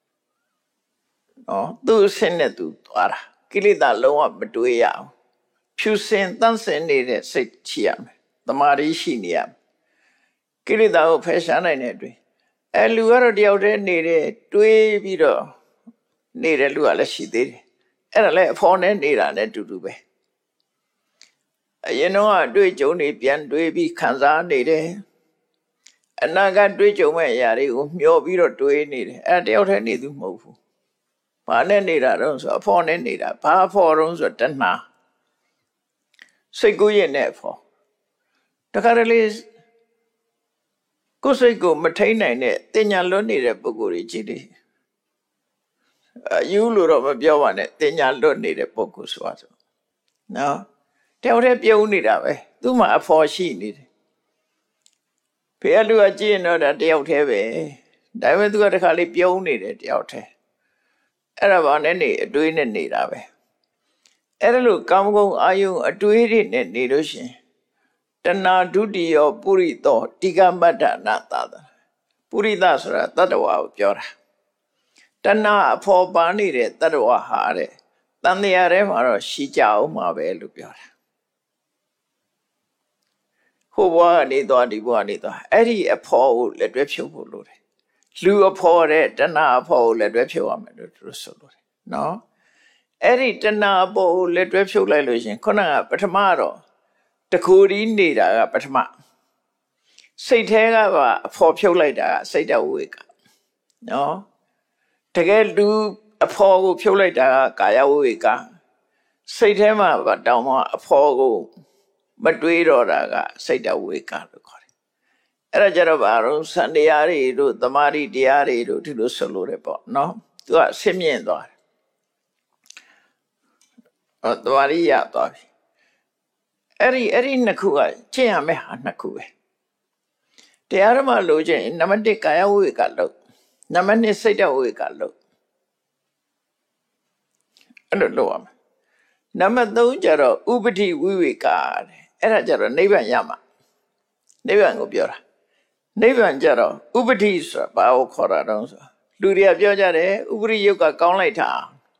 နော်သူ့အဆင့်နဲ့သူသွားတာကိလေသာလုံးဝမတွေးရအောင်ဖြူစင်တန့်စင်နေတဲ့စိတ်ရှိရမယ်တမာရီရှိနေရမယ်ကိလေသာကိုဖယ်ရှားနိုင်တဲ့အတွင်းအဲလူကတော့တယောက်တည်းနေတယ်တွေးပြီးတော့နေတဲ့လူကလည်းရှိသေးတယ်အဲ့ဒါလည်းအဖော်နဲ့နေတာနဲ့တူတူပဲအရင်တော့အတွေ့အကြုံတွေပြန်တွေးပြီးခံစားနေတယ်အနာဂတ်တွေးကြုံမဲ့အရာတွေကိုမျှော်ပြီးတော့တွေးနေတယ်အဲ့တယောက်တည်းနေသူမဟုတ်ဘူးဘာနဲ့နေတာတော့ဆိုအဖော်နဲ့နေတာဘာအဖော်တော့ဆိုတဏှာစိတ်ကူးရင်နဲ့အဖော်တခါတလေကိုယ်စိတ်ကိုမထိန်နိုင်တဲ့တင်ညာလွတ်နေတဲ့ပုဂ္ဂိုလ်တွေကြည့်တယ်အယူလို့တော့မပြောပါနဲ့တင်ညာလွတ်နေတဲ့ပုဂ္ဂိုလ်ဆိုတာဆိုနော်တယောက်တည်းပြုံးနေတာပဲသူ့မှာအဖော်ရှိနေတယ်ဖေရလူကကြည့်ရင်တော့တယောက်တည်းပဲဒါပေမဲ့သူကတခါလေးပြုံးနေတယ်တယောက်တည်းအဲ့ဒါဘာနဲ့နေအတွေးနဲ့နေတာပဲအဲ့ဒါလို့ကာမဂုဏ်အာယုံအတွေးတွေနဲ့နေလို့ရှင်တဏှာဒုတိယပုရိသောတိကမတ္တနာသာသပုရိသဆိုတာတတ္တဝါကိုပြောတာတဏှာအဖော်ပါနေတဲ့တတ္တဝါဟာတဲ့တန်တရားထဲမှာတော့ရှိကြအောင်မှာပဲလို့ပြောတာဟိုဘဝကနေသွားဒီဘဝကနေသွားအဲ့ဒီအဖော်ကိုလက်တွဲဖြုတ်ဖို့လိုတယ်လူအဖော်တဲ့တဏှာအဖော်ကိုလက်တွဲဖြုတ်ရမယ်လို့သူတို့ဆိုလို့တယ်နော်အဲ့ဒီတဏှာအဖော်ကိုလက်တွဲဖြုတ်လိုက်လို့ရှင်ခုနကပထမတော့တကူရီးနေတာကပထမစိတ်ထဲကပါအဖော်ဖြုတ်လိုက်တာကစိတ်တဝိဝေကနော်တကယ်လူအဖော်ကိုဖြုတ်လိုက်တာကကာယဝိဝေကစိတ်ထဲမှာတောင်းမှအဖော်ကိုမတွေးတော့တာကစိတ်တဝိဝေကလို့ခေါ်တယ်အဲ့ဒါကြတော့ဘာလို့စံတရားတွေတို့သမာဓိတရားတွေတို့ဒီလိုဆိုလို့ရပေါ့နော်သူကဆင်းမြင့်သွားတယ်ဟောသမာဓိရသွားပြီအဲ့ဒီအဲ့ဒီနှစ်ခုကကျင့်ရမယ့်ဟာနှစ်ခုပဲတရားဓမ္မလို့ချင်းနံပါတ်တစ်ကာယဝိဝေကလို့နံပါတ်နှစ်စိတ်တဝိဝေကလို့အဲ့လိုလုပ်ရမယ်နံပါတ်သုံးကျတော့ဥပတိဝိဝေကတဲ့အဲ့ဒါကျတော့နိဗ္ဗာန်ရမှာနိဗ္ဗာန်ကိုပြောတာနိဗ္ဗာန်ကျတော့ဥပတိဆိုတာဘာကိုခေါ်တာတော့ဆိုလူတွေကပြောကြတယ်ဥပရိယုတ်ကကောင်းလိုက်တာ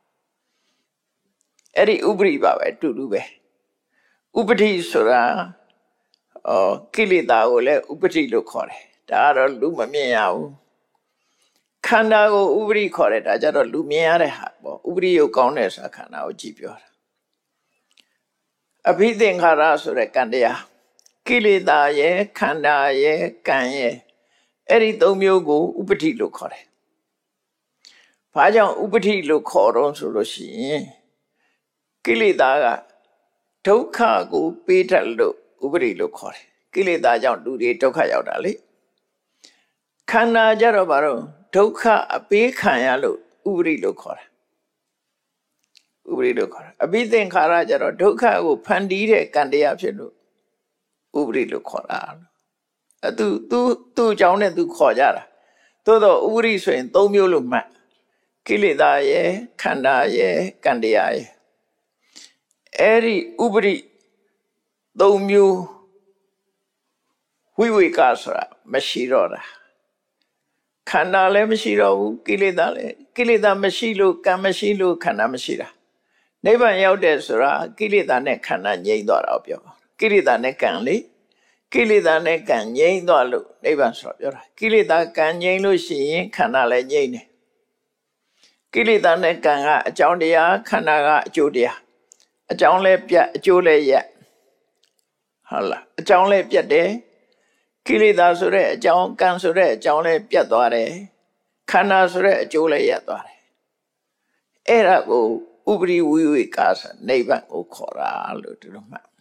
အဲ့ဒီဥပရိပါပဲတူတူပဲဥပတိဆိုတာအော်ကိလေသာကိုလည်းဥပတိလို့ခေါ်တယ်ဒါကတော့လူမမြင်ရဘူးခန္ဓာကိုဥပရိခေါ်တယ်ဒါကြတော့လူမြင်ရတဲ့ဟာပေါ့ဥပရိယုတ်ကောင်းတဲ့ဆိုတာခန္ဓာကိုကြည့်ပြောတာအဘိသင်္ခါရဆိုတဲ့ကံတရားကိလေသာရဲ့ခန္ဓာရဲ့ကံရဲ့အဲ့ဒီသုံးမျိုးကိုဥပတိလို့ခေါ်တယ်။ဘာကြောင့်ဥပတိလို့ခေါ်တော့ဆိုလို့ရှိရင်ကိလေသာကဒုက္ခကိုပေးတတ်လို့ဥပတိလို့ခေါ်တယ်။ကိလေသာကြောင့်လူတွေဒုက္ခရောက်တာလေ။ခန္ဓာကြတော့ဘာလို့ဒုက္ခအပေးခံရလို့ဥပတိလို့ခေါ်တာ။ဥပတိလို့ခေါ်တာ။အဘိသင်္ခါရကြတော့ဒုက္ခကိုဖန်တီးတဲ့ကံတရားဖြစ်လို့ဥပရိလို့ခေါ်တာအဲသူသူသူ့အကြောင်းနဲ့သူခေါ်ကြတာသို့တော့ဥပရိဆိုရင်သုံးမျိုးလို့မှတ်ကိလေသာရဲ့ခန္ဓာရဲ့ကံတရားရဲ့အဲ့ဒီဥပရိသုံးမျိုးဝိဝေကဆိုတာမရှိတော့တာခန္ဓာလည်းမရှိတော့ဘူးကိလေသာလည်းကိလေသာမရှိလို့ကံမရှိလို့ခန္ဓာမရှိတာနိဗ္ဗာန်ရောက်တယ်ဆိုတာကိလေသာနဲ့ခန္ဓာငြိမ့်သွားတာပြောကိလေသာနဲ့ကံလေကိလေသာနဲ့ကံငြိမ့်သွားလို့နိဗ္ဗာန်ဆိုတာပြောတာကိလေသာကံငြိမ့်လို့ရှိရင်ခန္ဓာလည်းငြိမ့်တယ်ကိလေသာနဲ့ကံကအကြောင်းတရားခန္ဓာကအကျိုးတရားအကြောင်းလည်းပြတ်အကျိုးလည်းရက်ဟုတ်လားအကြောင်းလည်းပြတ်တယ်ကိလေသာဆိုတဲ့အကြောင်းကံဆိုတဲ့အကြောင်းလည်းပြတ်သွားတယ်ခန္ဓာဆိုတဲ့အကျိုးလည်းရက်သွားတယ်အဲ့ဒါကိုဥပရိဝိဝေကာသနိဗ္ဗာန်ကိုခေါ်တာလို့ဒီလိုမှတ်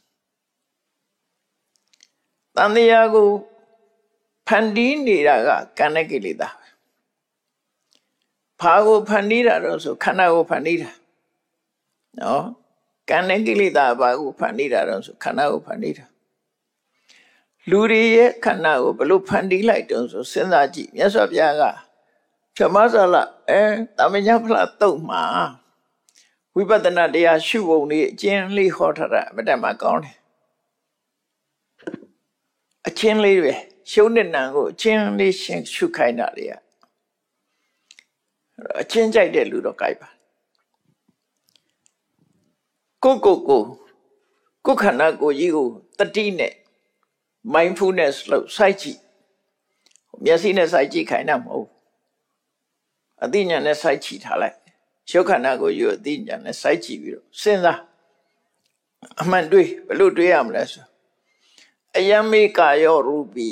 တန်တရားကိုဖန်တီးနေတာကကံနဲ့ကိလေသာဘာကိုဖန်တီးတာတော့ဆိုခန္ဓာကိုဖန်တီးတာနော်ကံနဲ့ကိလေသာဘာကိုဖန်တီးတာတော့ဆိုခန္ဓာကိုဖန်တီးတာလူတွေရဲ့ခန္ဓာကိုဘလို့ဖန်တီးလိုက်တုံးဆိုစဉ်းစားကြည့်မြတ်စွာဘုရားကဓမ္မစလအဲသမညဖလားတုတ်မှာဝိပဿနာတရားရှုပုံလေးအကျဉ်းလေးဟောထားတာအမတန်မှကောင်းတယ်အချင်းလေးပဲရှုံးတဲ့နံကိုအချင်းလေးရှင်းရှုခိုင်းတာတွေကအချင်းကြိုက်တဲ့လူတော့ကြိုက်ပါကိုကိုကိုကိုခန္ဓာကိုကြီးကိုတတိနဲ့ mindfulness လို့စိုက်ကြည့်မျက်စိနဲ့စိုက်ကြည့်ခိုင်းတာမဟုတ်အသိဉာဏ်နဲ့စိုက်ကြည့်ထားလိုက်ရှုခန္ဓာကိုကြီးကိုအသိဉာဏ်နဲ့စိုက်ကြည့်ပြီးတော့စဉ်းစားအမှန်တွေးဘယ်လိုတွေးရမလဲဆိုအယမေကာယောရူပိ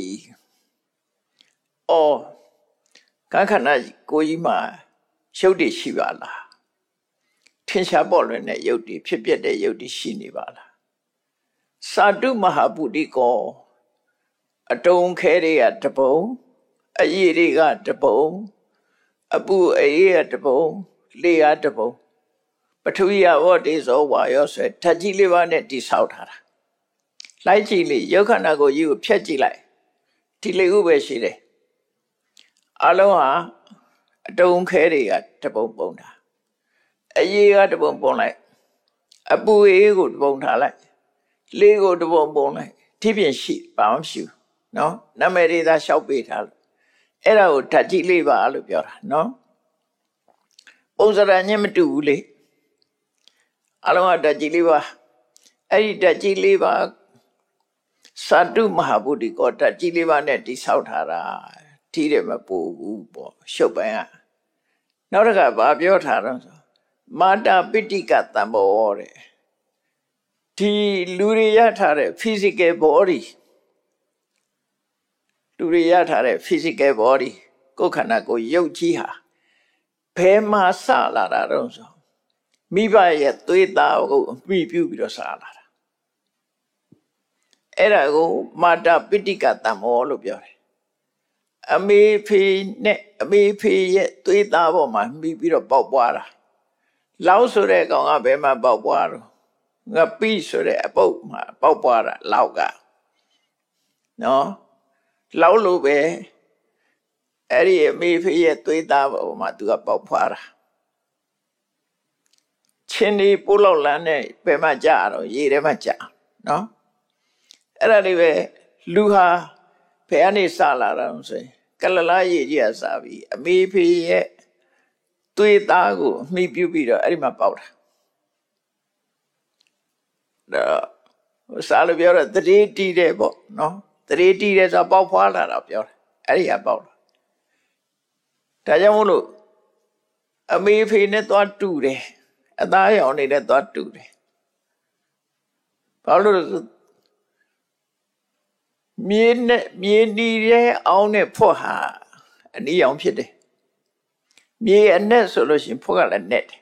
အော်ကခန္ဓာကိုကြီးမှာရုပ်တည်ရှိပါလားထင်ရှားပေါ်လွင်တဲ့ရုပ်တည်ဖြစ်ပျက်တဲ့ရုပ်တည်ရှိနေပါလားသာတုမဟာပုတိကောအတုံခဲတွေကတပုံအရေးတွေကတပုံအပူအေးကတပုံလေကတပုံပထဝီယဝတ္တိဇောဝါယောဆွဲဓာတ်ကြီးလေးပါးနဲ့တိဆောက်ထားတာလိုက်ကြည့်လေရုပ်ခန္ဓာကိုယ်ကြီးကိုဖြတ်ကြည့်လိုက်ဒီလေးခုပဲရှိတယ်အလုံးဟာအတုံခဲတွေကတပုံပုံတာအရေးကတပုံပုံလိုက်အပူအေးကိုတပုံထားလိုက်လေးကိုတပုံပုံလိုက်ဒီပြင်ရှိဘာမှမရှိဘူးနော်နာမည်တွေသာလျှောက်ပေးထားလို့အဲ့ဒါကိုဓာတ်ကြီးလေးပါလို့ပြောတာနော်ပုံစံညင်းမတူဘူးလေအလုံးကဓာတ်ကြီးလေးပါအဲ့ဒီဓာတ်ကြီးလေးပါသာတုမဟာဗုဒ္ဓကောဓာတ်ကြီးလေးပါနဲ့တိဆောက်ထားတာထိတယ်မပူဘူးပေါ့ရှုပ်ပိုင်းကနောက်တစ်ခါဗာပြောထားတော့မာတာပိဋိကတံဘောတဲ့ဒီလူတွေရထားတဲ့ physical body လူတွေရထားတဲ့ physical body ကိုယ်ခန္ဓာကိုယ်ရုပ်ကြီးဟာဘယ်မှာစလာတာတော့ဆိုမိဘရဲ့သွေးသားကိုအမိပြုပြီးတော့စလာတာအဲ့ဒါကိုမာတာပိဋိကတံဘောလို့ပြောတယ်အမေဖေနဲ့အမေဖေရဲ့သွေးသားပေါ်မှာမိပြီးတော့ပေါက်ပွားတာလောက်ဆိုတဲ့ကောင်ကဘယ်မှာပေါက်ပွားတော့ငါပိဆိုတဲ့အပုပ်မှာပေါက်ပွားတာလောက်ကနော်လောက်လို့ပဲအဲ့ဒီအမေဖေရဲ့သွေးသားပေါ်မှာသူကပေါက်ပွားတာချင်းဒီပိုးလောက်လန်းနဲ့ဘယ်မှာကြာတော့ရေထဲမှာကြာနော်အဲ့ဒါလေးပဲလူဟာဘယ်ကနေစလာတာဆိုရင်ကလလားရေကြီးကစပြီးအမေဖေရဲ့သွေးသားကိုအမိပြုပြီးတော့အဲ့ဒီမှာပေါက်တာဒါစားလို့ပြောတော့တရေတီးတယ်ပေါ့နော်တရေတီးတယ်ဆိုပေါက်ဖွာလာတာပြောတယ်အဲ့ဒီကပေါက်တာဒါကြောင့်မို့လို့အမေဖေနဲ့သွားတူတယ်အသားရောင်နေတဲ့သွားတူတယ်ဘာလို့လဲမြေနဲ့မြေနီရဲ့အောင်းနဲ့ဖွက်ဟာအနီးအောင်ဖြစ်တယ်မြေအနက်ဆိုလို့ရှိရင်ဖွက်ကလည်းနဲ့တယ်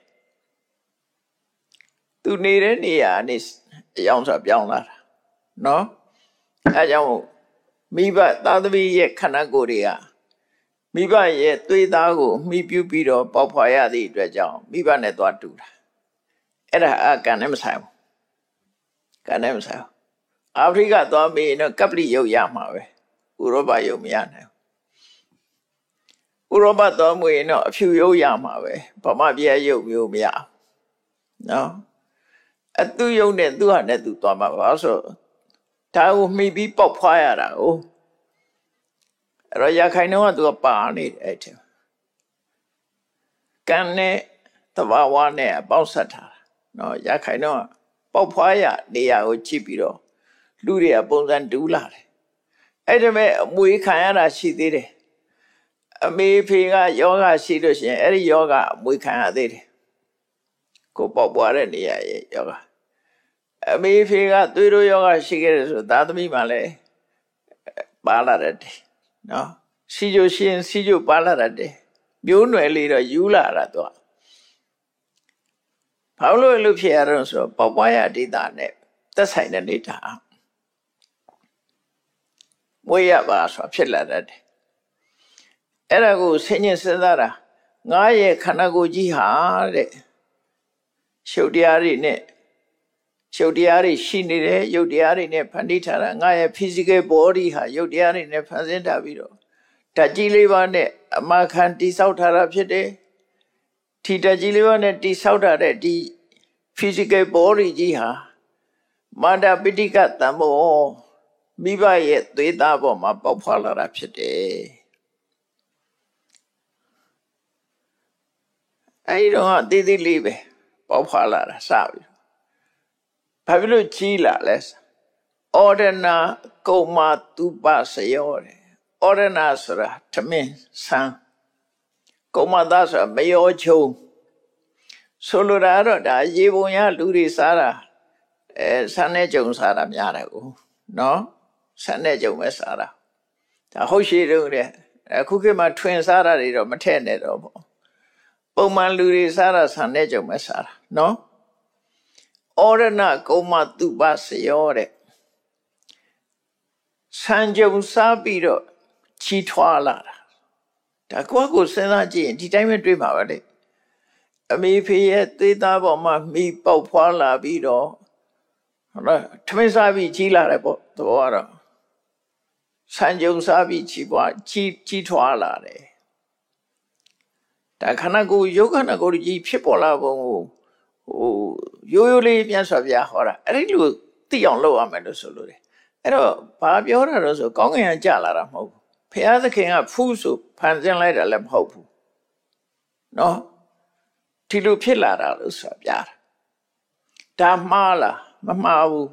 သူနေတဲ့နေရာနေအယောင်ဆိုပြောင်းလာတာနော်အဲကြောင့်မိဘသားသမီးရဲ့ခန္ဓာကိုယ်တွေကမိဘရဲ့သွေးသားကိုမှီပြုပြီးတော့ပေါက်ဖွာရသည့်အတွက်ကြောင့်မိဘနဲ့သွားတူတာအဲ့ဒါအကံနဲ့မဆိုင်ဘူးကံနဲ့မဆိုင်ဘူးအာဖရိကသွားပြီးတော့ကပ္ပလိရုပ်ရမှာပဲဥရောပရုပ်မရနိုင်ဘူးဥရောပသွားမွေတော့အဖြူရုပ်ရမှာပဲဗမာပြည်ရုပ်မျိုးမရနော်အသူရုပ်နဲ့သူဟာနဲ့သူသွားမှာပါဆိုဒါကိုမှီပြီးပေါက်ဖွာရတာကိုအဲ့တော့ရခိုင်တော့ကသူကပါနေတယ်အဲ့ထဲကံနဲ့သဘာဝနဲ့ပေါင်းဆက်ထားတာနော်ရခိုင်တော့ပေါက်ဖွားရနေရာကိုကြည့်ပြီးတော့လူတွေကပုံစံတူးလာတယ်အဲ့ဒါမဲ့အမွေခံရတာရှိသေးတယ်အမေဖေကယောဂရှိလို့ရှိရင်အဲ့ဒီယောဂအမွေခံရသေးတယ်ကိုပေါက်ပွားတဲ့နေရာရဲ့ယောဂအမေဖေကသွေးတို့ယောဂရှိခဲ့တယ်ဆိုသားသမီးမှလည်းပါလာတယ်နော်စီကြိုရှင်စီကြိုပါလာတယ်မျိုးနွယ်လေးတော့ယူလာတာတော့ဘာလို့လို့ဖြစ်ရတော့ဆိုပေါက်ပွားရဒေတာနဲ့သက်ဆိုင်တဲ့နေတာမွေးရပါဆိုဖြစ်လာတယ်အဲ့ဒါကိုဆင်ញင်စဉ်းစားတာငါရဲ့ခန္ဓာကိုယ်ကြီးဟာတဲ့ရှုပ်တရားတွေနဲ့ရှုပ်တရားတွေရှိနေတယ်ရုပ်တရားတွေနဲ့ဖန်တီးထားတာငါရဲ့ physical body ဟာရုပ်တရားတွေနဲ့ဖန်ဆင်းထားပြီးတော့ဓာတ်ကြီးလေးပါးနဲ့အမခံတိဆောက်ထားတာဖြစ်တယ်ဒီဓာတ်ကြီးလေးပါးနဲ့တိဆောက်ထားတဲ့ဒီ physical body ကြီးဟာမာတာပိဋိကတံမောမိဘရဲ့သွေးသားပေါ်မှာပေါက်ဖွာလာတာဖြစ်တယ်အဲဒီတော့တည်တည်လေးပဲပေါက်ဖွာလာတာစပြီဘာဖြစ်လို့ကြီးလာလဲဩဒနာကုမ္မာတုပစယောတဲ့ဩဒနာဆိုတာထမင်းဆန်းကုမ္မာသဆိုတာမယောချုံဆိုလိုတာတော့ဒါရေပုံရလူတွေစားတာအဲဆန်းနဲ့ကြုံစားတာများတယ်ကိုနော်ဆန်းနဲ့ကြုံပဲစားတာဒါဟုတ်ရှိတော့တဲ့အခုခေတ်မှာထွင်စားတာတွေတော့မထည့်နဲ့တော့ပေါ့ပုံမှန်လူတွေစားတာဆန်းနဲ့ကြုံပဲစားတာနော်ဩရဏကုမ္မတုပစယောတဲ့ဆန်းကြုံစားပြီးတော့ချီထွားလာတာဒါကိုယ့်ကိုစဉ်းစားကြည့်ရင်ဒီတိုင်းပဲတွေးမှာပဲလေအမေဖေရဲ့သွေးသားပေါ်မှာမိပေါက်ဖွားလာပြီးတော့ဟုတ်လားထမင်းစားပြီးကြီးလာတယ်ပေါ့သဘောကတော့ဆန်းကြုံစားပြီးချီပွားကြီးကြီးထွားလာတယ်ဒါခန္ဓာကိုယ်ယုတ်ခန္ဓာကိုယ်ကြီးဖြစ်ပေါ်လာပုံကိုဟိုရိုးရိုးလေးပြန်ဆိုပြဟောတာအဲ့ဒီလိုသိအောင်လုပ်ရမယ်လို့ဆိုလို့တယ်အဲ့တော့ဘာပြောတာတော့ဆိုကောင်းကင်ကကြလာတာမဟုတ်ဘူးဖျားသခင်ကဖူးဆိုဖန်ဆင်းလိုက်တာလည်းမဟုတ်ဘူးနော်ဒီလိုဖြစ်လာတာလို့ဆိုပြတာဒါမှားလားမမှားဘူး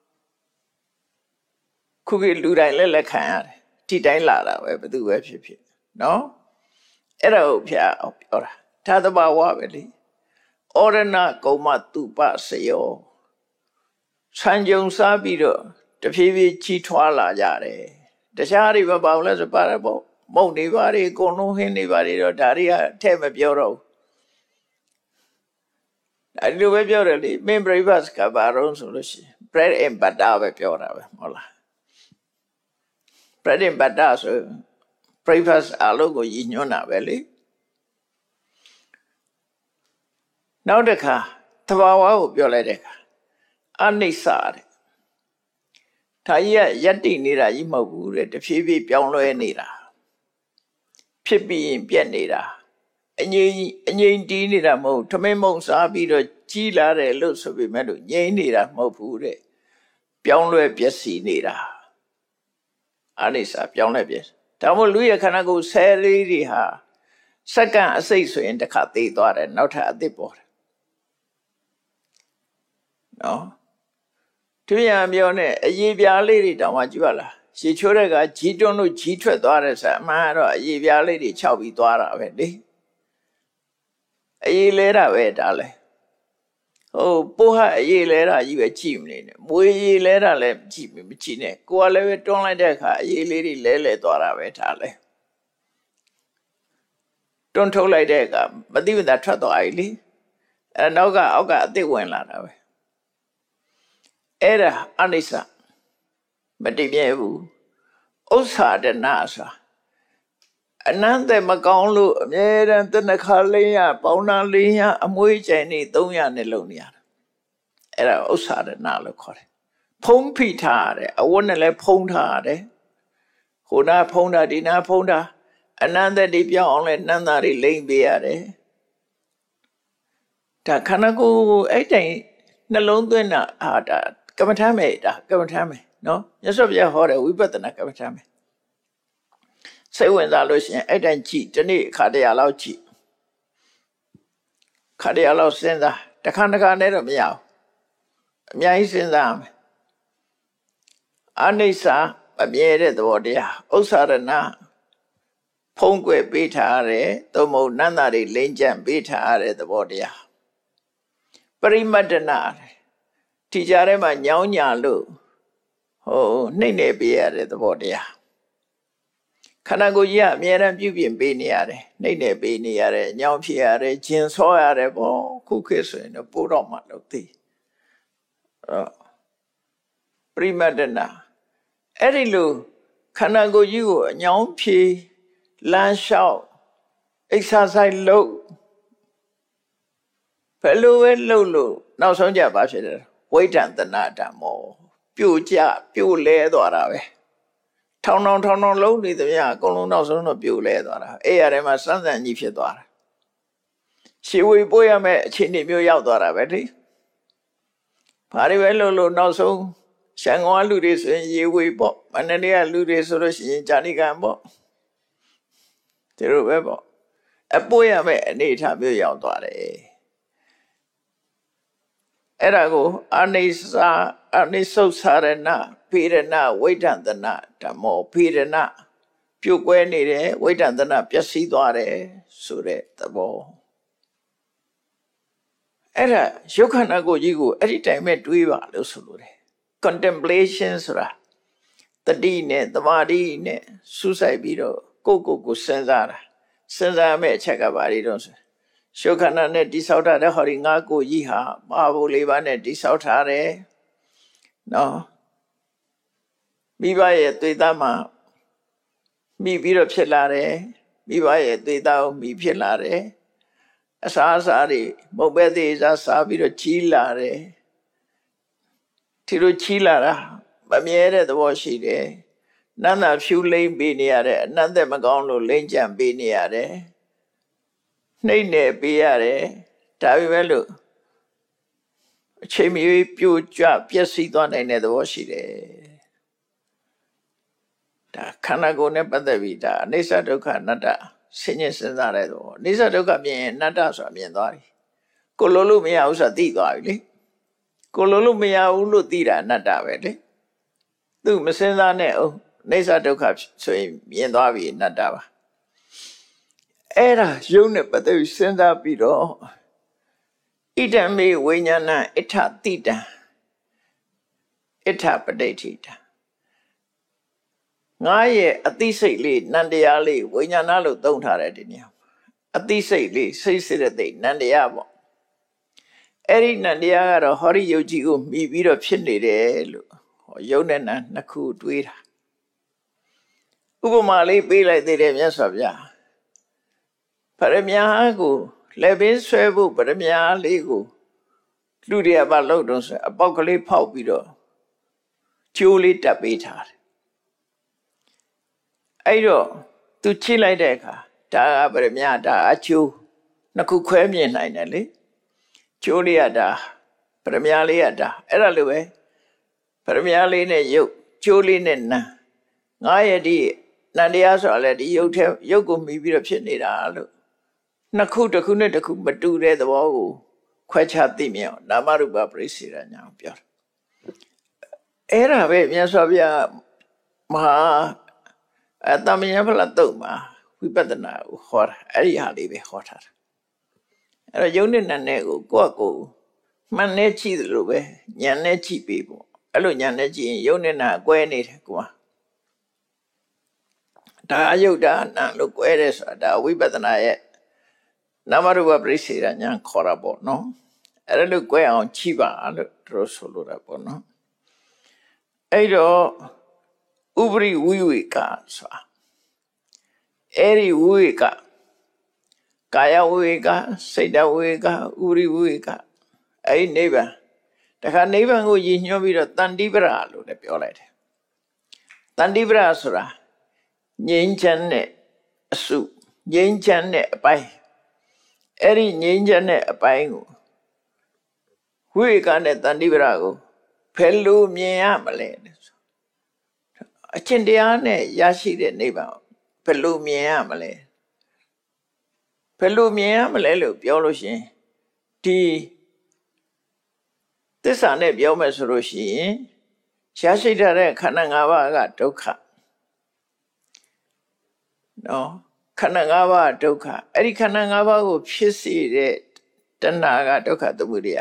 ခုကလူတိုင်းလည်းလက်ခံရတယ်ဒီတိုင်းလာတာပဲဘယ်သူပဲဖြစ်ဖြစ်နော်အဲ့ဒါကိုဖျားအောင်ပြောတာဒါသဘာဝပဲလေဩရဏကုမ္မတုပစယောဆန်းကြုံစားပြီးတော့တဖြည်းဖြည်းကြီးထွားလာကြတယ်တခြားတွေမပေါလဲဆိုပါရပေါ့မုံနေပါတွေအကုန်လုံးဟင်းနေပါတွေတော့ဒါတွေကထဲ့မပြောတော့ဘူးအဲ့လိုပဲပြောတယ်လေမင်း breakfast ကဘာလို့ဆိုလို့ရှိရင် bread and butter ပဲပြောတာပဲဟုတ်လား bread and butter ဆို breakfast အလုပ်ကိုရည်ညွှန်းတာပဲလေနောက်တစ်ခါသဘာဝကိုပြောလိုက်တဲ့အခါအနိစ္စတဲ့ဒါကြီးကယက်တိနေတာကြီးမဟုတ်ဘူးတဲ့တဖြည်းဖြည်းပြောင်းလဲနေတာဖြစ်ပြီးရင်ပြက်နေတာအငြိမ်အငြိမ်တီးနေတာမဟုတ်ထမင်းမုံစားပြီးတော့ကြီးလာတယ်လို့ဆိုပေမဲ့လို့ငြိမ်နေတာမဟုတ်ဘူးတဲ့ပြောင်းလဲပြက်စီနေတာအနိစ္စပြောင်းလဲပြက်ဒါမှမဟုတ်လူရဲ့ခန္ဓာကိုယ်ဆဲလေးတွေဟာစက္ကန့်အစိတ်ဆိုရင်တစ်ခါသေးသွားတယ်နောက်ထပ်အသစ်ပေါ်တယ်နော်သူရံပြောနဲ့အရေးပြားလေးတွေတောင်မှကြည့်ပါလားရေချိုးတဲ့ကကြီးတွန်းလို့ကြီးထွက်သွားတယ်ဆိုအမှန်တော့အရေးပြားလေးတွေခြောက်ပြီးသွားတာပဲလေအရေးလဲတာပဲဒါလဲဟိုပိုးဟာအရေးလဲတာကြီးပဲကြည့်မနေနဲ့မွေးရေးလဲတာလည်းကြည့်မကြည့်နဲ့ကိုကလည်းပဲတွန်းလိုက်တဲ့အခါအရေးလေးတွေလဲလဲသွားတာပဲဒါလဲတွန်းထုတ်လိုက်တဲ့အခါမသိမသာထွက်သွားပြီလေအဲနောက်ကအောက်ကအသစ်ဝင်လာတာပဲအဲ့ဒါအနိစ္စမတည်မြဲဘူးဥစ္စာဒနာဆိုအနန္တမကောင်းလို့အမြဲတမ်းတဏခါလေးရပေါင်းနာလေးရအမွေးကြိမ်နေသုံးရနဲ့လုံနေရတာအဲ့ဒါဥစ္စာဒနာလို့ခေါ်တယ်ဖုံးဖိထားရတယ်အဝတ်နဲ့လည်းဖုံးထားရတယ်ဟိုနာဖုံးတာဒီနာဖုံးတာအနန္တတိပြောင်းအောင်လဲနှမ်းသားတွေလိမ့်ပေးရတယ်ဒါခန္ဓာကိုယ်အဲ့တိုင်နှလုံးသွင်းတာအာဒါကမ္မထမ်းမယ်ဒါကမ္မထမ်းမယ်နော်မြတ်စွာဘုရားဟောတယ်ဝိပဿနာကမ္မထမ်းမယ်စိတ်ဝင်စားလို့ရှိရင်အဲ့တိုင်းကြည့်ဒီနေ့ခါတရလောက်ကြည့်ခါတရလောက်စဉ်းစားတခါတခါနဲ့တော့မရဘူးအများကြီးစဉ်းစားရမယ်အနိစ္စအမြဲတဲ့သဘောတရားဥစ္စာရဏဖုံးကွယ်ပေးထားရတယ်သို့မဟုတ်နန္တာတွေလိမ့်ကြံပေးထားရတဲ့သဘောတရားပရိမတ္တနာဒီကြားထဲမှာညောင်းညာလို့ဟိုနှိမ့်နေပေးရတဲ့သဘောတရားခန္ဓာကိုယ်ကြီးကအမြဲတမ်းပြုပြင်ပေးနေရတယ်နှိမ့်နေပေးနေရတယ်ညောင်းဖြစ်ရတယ်ဂျင်ဆောရတယ်ပေါ့ခုခေတ်ဆိုရင်တော့ပို့တော့မှလို့သိအဲ့ပရိမတ္တနာအဲ့ဒီလိုခန္ဓာကိုယ်ကြီးကိုအညောင်းဖြေလမ်းလျှောက် exercise လုပ်ဘယ်လိုပဲလုပ်လို့နောက်ဆုံးကြပါဖြစ်တယ်ဝိဒ္ဓံတနာဓမ္မောပြိုကျပြိုလဲသွားတာပဲထောင်ထောင်ထောင်ထောင်လုံးနေသမျှအကုန်လုံးနောက်ဆုံးတော့ပြိုလဲသွားတာအဲ့ရထဲမှာစမ်းစမ်းကြီးဖြစ်သွားတာရှေဝေပို့ရမယ့်အခြေအနေမျိုးရောက်သွားတာပဲလေဘာတွေပဲလုပ်လို့နောက်ဆုံးရှန်ကောင်လူတွေဆိုရင်ရေဝေပေါ့မန္တလေးကလူတွေဆိုလို့ရှိရင်ဂျာနိကံပေါ့ဒီလိုပဲပေါ့အပို့ရမယ့်အနေအထားမျိုးရောက်သွားတယ်အဲ့ဒါကိုအနိစ္စအနိသုဆာရဏဖိရဏဝိဒ္ဓံတနာဓမ္မောဖိရဏပြုတ်ကွဲနေတယ်ဝိဒ္ဓံတနာပျက်စီးသွားတယ်ဆိုတဲ့သဘောအဲ့ဒါယုတ်ခန္ဓာကိုယ်ကြီးကိုအဲ့ဒီတိုင်းပဲတွေးပါလို့ဆိုလိုတယ် contemplation ဆိုတာတတိနဲ့သမာဓိနဲ့စူးစိုက်ပြီးတော့ကိုယ့်ကိုယ်ကိုစဉ်းစားတာစဉ်းစားမဲ့အချက်ကဘာတွေတော့ဆိုယုတ်ခန္ဓာနဲ့တိဆောက်ထားတဲ့ဟောဒီငါကိုယ်ကြီးဟာမဟာဘုလေးပါးနဲ့တိဆောက်ထားတယ်နော်မိဘရဲ့သွေးသားမှာမိပြီးတော့ဖြစ်လာတယ်မိဘရဲ့သွေးသားကိုမိဖြစ်လာတယ်အစာအစာတွေမုတ်ပဲသေးစားစားပြီးတော့ကြီးလာတယ်ဒီလိုကြီးလာတာမမြဲတဲ့သဘောရှိတယ်နန္တာဖြူလိမ့်ပေးနေရတဲ့အနတ်သက်မကောင်းလို့လိမ့်ကြံပေးနေရတယ်နှိမ့်နေပေးရတယ်ဒါပေမဲ့လို့အချိန်မီပြိုကျပျက်စီးသွားနိုင်တဲ့သဘောရှိတယ်ဒါခန္ဓာကိုယ်နဲ့ပတ်သက်ပြီးဒါအနိစ္စဒုက္ခအနတ္တဆင်ញင်စဉ်းစားတဲ့သဘောအနိစ္စဒုက္ခမြင်ရင်အနတ္တဆိုတာမြင်သွားပြီကိုလိုလို့မရဘူးဆိုတာသိသွားပြီလေကိုလိုလို့မရဘူးလို့သိတာအနတ္တပဲလေသူမစဉ်းစားနဲ့အောင်အနိစ္စဒုက္ခဆိုရင်မြင်သွားပြီအနတ္တပါအဲ့ဒါယုံနဲ့ပတ်သက်ပြီးစဉ်းစားပြီးတော့ဣဒံမေဝိညာဏအဋ္ဌတိတံအဋ္ဌပဋိဋ္ဌိတံငါရဲ့အသိစိတ်လေးနန္တရားလေးဝိညာဏလို့သုံးထားတယ်ဒီနေရာအသိစိတ်လေးစိတ်စေတသိက်နန္တရားပေါ့အဲ့ဒီနန္တရားကတော့ဟောဒီယုတ်ကြီးကိုမှီပြီးတော့ဖြစ်နေတယ်လို့ဟောယုံနဲ့နာနှစ်ခုတွေးတာဥပမာလေးပေးလိုက်သေးတယ်မြတ်စွာဘုရားပရမညာကိုလက်ပင်ဆွဲဖို့ပရမညာလေးကိုလူတွေကဘာလုပ်တော့ဆိုအပေါက်ကလေးဖောက်ပြီးတော့ကျိုးလေးတက်ပေးထားတယ်အဲ့တော့သူချိလိုက်တဲ့အခါဒါကပရမညာဒါအကျိုးနှစ်ခုခွဲမြင်နိုင်တယ်လေကျိုးလေးကဒါပရမညာလေးကဒါအဲ့ဒါလိုပဲပရမညာလေးနဲ့ရုပ်ကျိုးလေးနဲ့နာငါရဲ့ဒီနန္တရားဆိုတာလေဒီရုပ်ထဲရုပ်ကိုမှီပြီးတော့ဖြစ်နေတာလို့နှစ်ခုတစ်ခုနဲ့တစ်ခုမတူတဲ့သဘောကိုခွဲခြားသိမြင်အောင်နာမရူပပရိစ္ဆေဒညာကိုပြောတယ်အဲ့ဒါပဲမြတ်စွာဘုရားမဟာအတ္တမယဖလတုတ်မှာဝိပဿနာကိုဟောတာအဲ့ဒီဟာလေးပဲဟောထားတာအဲ့တော့ယုံနဲ့နံနဲ့ကိုကိုယ့်ကိုမှန်နဲ့ကြည့်သလိုပဲဉာဏ်နဲ့ကြည့်ပြီးပေါ့အဲ့လိုဉာဏ်နဲ့ကြည့်ရင်ယုံနဲ့နံအကွဲနေတယ်ကိုယ်ဒါအယုတ်ဒါနာလို့ကွဲတယ်ဆိုတာဒါဝိပဿနာရဲ့နာမရူပပရိစ္ဆေဒညာခေါ်တာပေါ့နော်အဲ့ဒါလို့ကွဲအောင်ကြည့်ပါလို့တို့ဆိုလိုတာပေါ့နော်အဲ့တော့ဥပရိဝိဝေကဆိုတာအဲ့ဒီဝိဝေကကာယဝိဝေကစိတ်တဝိဝေကဥပရိဝိဝေကအဲ့ဒီနိဗ္ဗာန်တခါနိဗ္ဗာန်ကိုရည်ညွှန်းပြီးတော့တန်တိပရလို့လည်းပြောလိုက်တယ်တန်တိပရဆိုတာငြိမ်းချမ်းတဲ့အစုငြိမ်းချမ်းတဲ့အပိုင်းအဲ့ဒီငြိမ်းချမ်းတဲ့အပိုင်းကိုဝိဝေကနဲ့တန်တိပရကိုဖယ်လို့မြင်ရမလဲအကျင့်တရားနဲ့ရရှိတဲ့နိဗ္ဗာန်ဘယ်လိုမြင်ရမလဲဘယ်လိုမြင်ရမလဲလို့ပြောလို့ရှိရင်ဒီသစ္စာနဲ့ပြောမယ်ဆိုလို့ရှိရင်ရှားရှိထားတဲ့ခန္ဓာ၅ပါးကဒုက္ခနော်ခန္ဓာ၅ပါးဒုက္ခအဲ့ဒီခန္ဓာ၅ပါးကိုဖြစ်စေတဲ့တဏှာကဒုက္ခသမုဒယ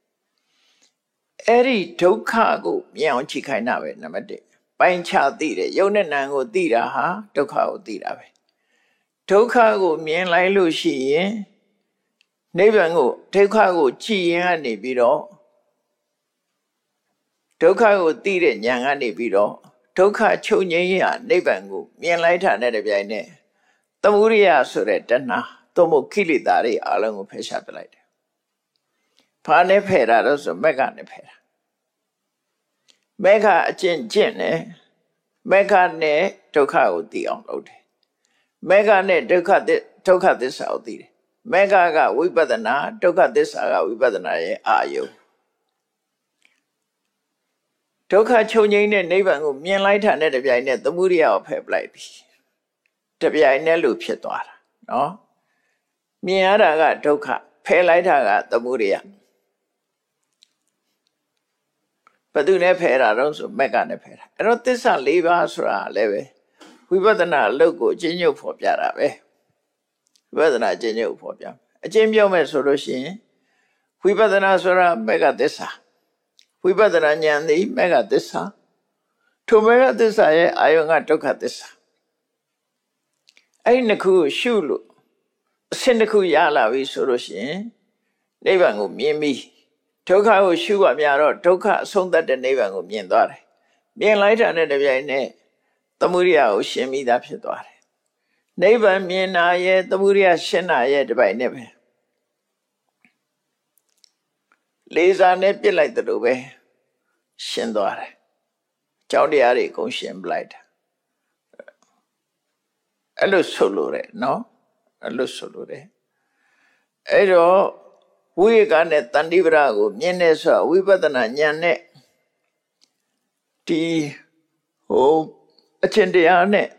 အဲ့ဒီဒုက္ခကိုမြင်အောင်ကြည့်ခိုင်းတာပဲနံပါတ်တစ်ပိုင်းခြားသိတယ်ယုံနဲ့နာကိုသိတာဟာဒုက္ခကိုသိတာပဲဒုက္ခကိုမြင်လိုက်လို့ရှိရင်နိဗ္ဗာန်ကိုဒုက္ခကိုကြည်ရင်ကနေပြီးတော့ဒုက္ခကိုသိတဲ့ဉာဏ်ကနေပြီးတော့ဒုက္ခချုပ်ငြိမ်းရာနိဗ္ဗာန်ကိုမြင်လိုက်တာနဲ့တပြိုင်နက်သမုဒယဆိုတဲ့တဏှာသို့မဟုတ်ကိလေသာတွေအလုံးကိုဖယ်ရှားပလိုက်တယ်။ဘာနဲ့ဖယ်တာတော့ဆိုမက္ခနဲ့ဖယ်တာ။မက္ခအကျင့်ကျင့်တယ်။မက္ခနဲ့ဒုက္ခကိုသိအောင်လုပ်တယ်။မက္ခနဲ့ဒုက္ခသဒုက္ခသစ္စာကိုသိတယ်။မက္ခကဝိပဿနာဒုက္ခသစ္စာကဝိပဿနာရဲ့အာယုံဒုက္ခချုပ်ငြိမ်းတဲ့နိဗ္ဗာန်ကိုမြင်လိုက်တာနဲ့တပြိုင်နက်သမုဒယကိုဖယ်ပလိုက်ပြီတပြိုင်နက်လို့ဖြစ်သွားတာနော်မြင်ရတာကဒုက္ခဖယ်လိုက်တာကသမုဒယဘယ်သူနဲ့ဖယ်တာတော့ဆိုမက္ခနဲ့ဖယ်တာအဲ့တော့သစ္စာ၄ပါးဆိုတာလည်းပဲဝိပဿနာအလုပ်ကိုအကျဉ်းချုပ်ဖော်ပြတာပဲဝိပဿနာအကျဉ်းချုပ်ဖော်ပြအကျဉ်းပြောမယ်ဆိုလို့ရှိရင်ဝိပဿနာဆိုတာမက္ခသစ္စာဝိပဿနာဉာဏ်သည်မက္ခသစ္စာထိုမက္ခသစ္စာရဲ့အာယုံကဒုက္ခသစ္စာအဲ့ဒီနှစ်ခုကိုရှုလို့အဆင့်တစ်ခုရလာပြီဆိုလို့ရှိရင်နိဗ္ဗာန်ကိုမြင်ပြီးဒုက္ခကိုရှုပါများတော့ဒုက္ခအဆုံးသတ်တဲ့နိဗ္ဗာန်ကိုမြင်သွားတယ်မြင်လိုက်တာနဲ့တပြိုင်နက်သမုဒယကိုရှင်းပြီးသားဖြစ်သွားတယ်နိဗ္ဗာန်မြင်တာရဲ့သမုဒယရှင်းတာရဲ့တပိုင်နဲ့ပဲလေးစားနဲ့ပြစ်လိုက်တယ်လို့ပဲရှင်းသွားတယ်ကြောင်းတရားတွေအကုန်ရှင်းပလိုက်တာအဲ့လိုဆိုလို့ရတယ်နော်အဲ့လိုဆိုလို့ရတယ်အဲ့တော့ဝိကနဲ့တဏှိပရကိုမြင်နေဆိုဝိပဿနာဉာဏ်နဲ့ဒီဟိုအချင်းတရားနဲ့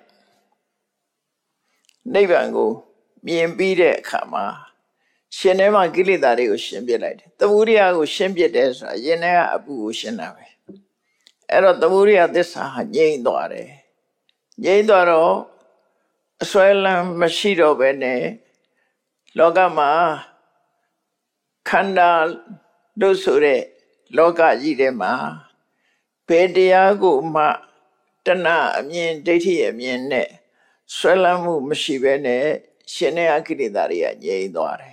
နိဗ္ဗာန်ကိုမြင်ပြီးတဲ့အခါမှာရှင်ထဲမှာကိလေသာတွေကိုရှင်းပြလိုက်တယ်သမုဒယကိုရှင်းပြတယ်ဆိုတာယင်ထဲကအပူကိုရှင်းတာပဲအဲ့တော့သမုဒယသစ္စာငြိမ့်သွားတယ်ငြိမ့်သွားတော့အစွဲလမ်းမရှိတော့ဘဲနဲ့လောကမှာခန္ဓာလို့ဆိုတဲ့လောကကြီးထဲမှာဘယ်တရားကိုမှတဏှာအမြင်ဒိဋ္ဌိအမြင်နဲ့ဆွဲလမ်းမှုမရှိဘဲနဲ့ရှင်ရဲ့အကိလေသာတွေကငြိမ့်သွားတယ်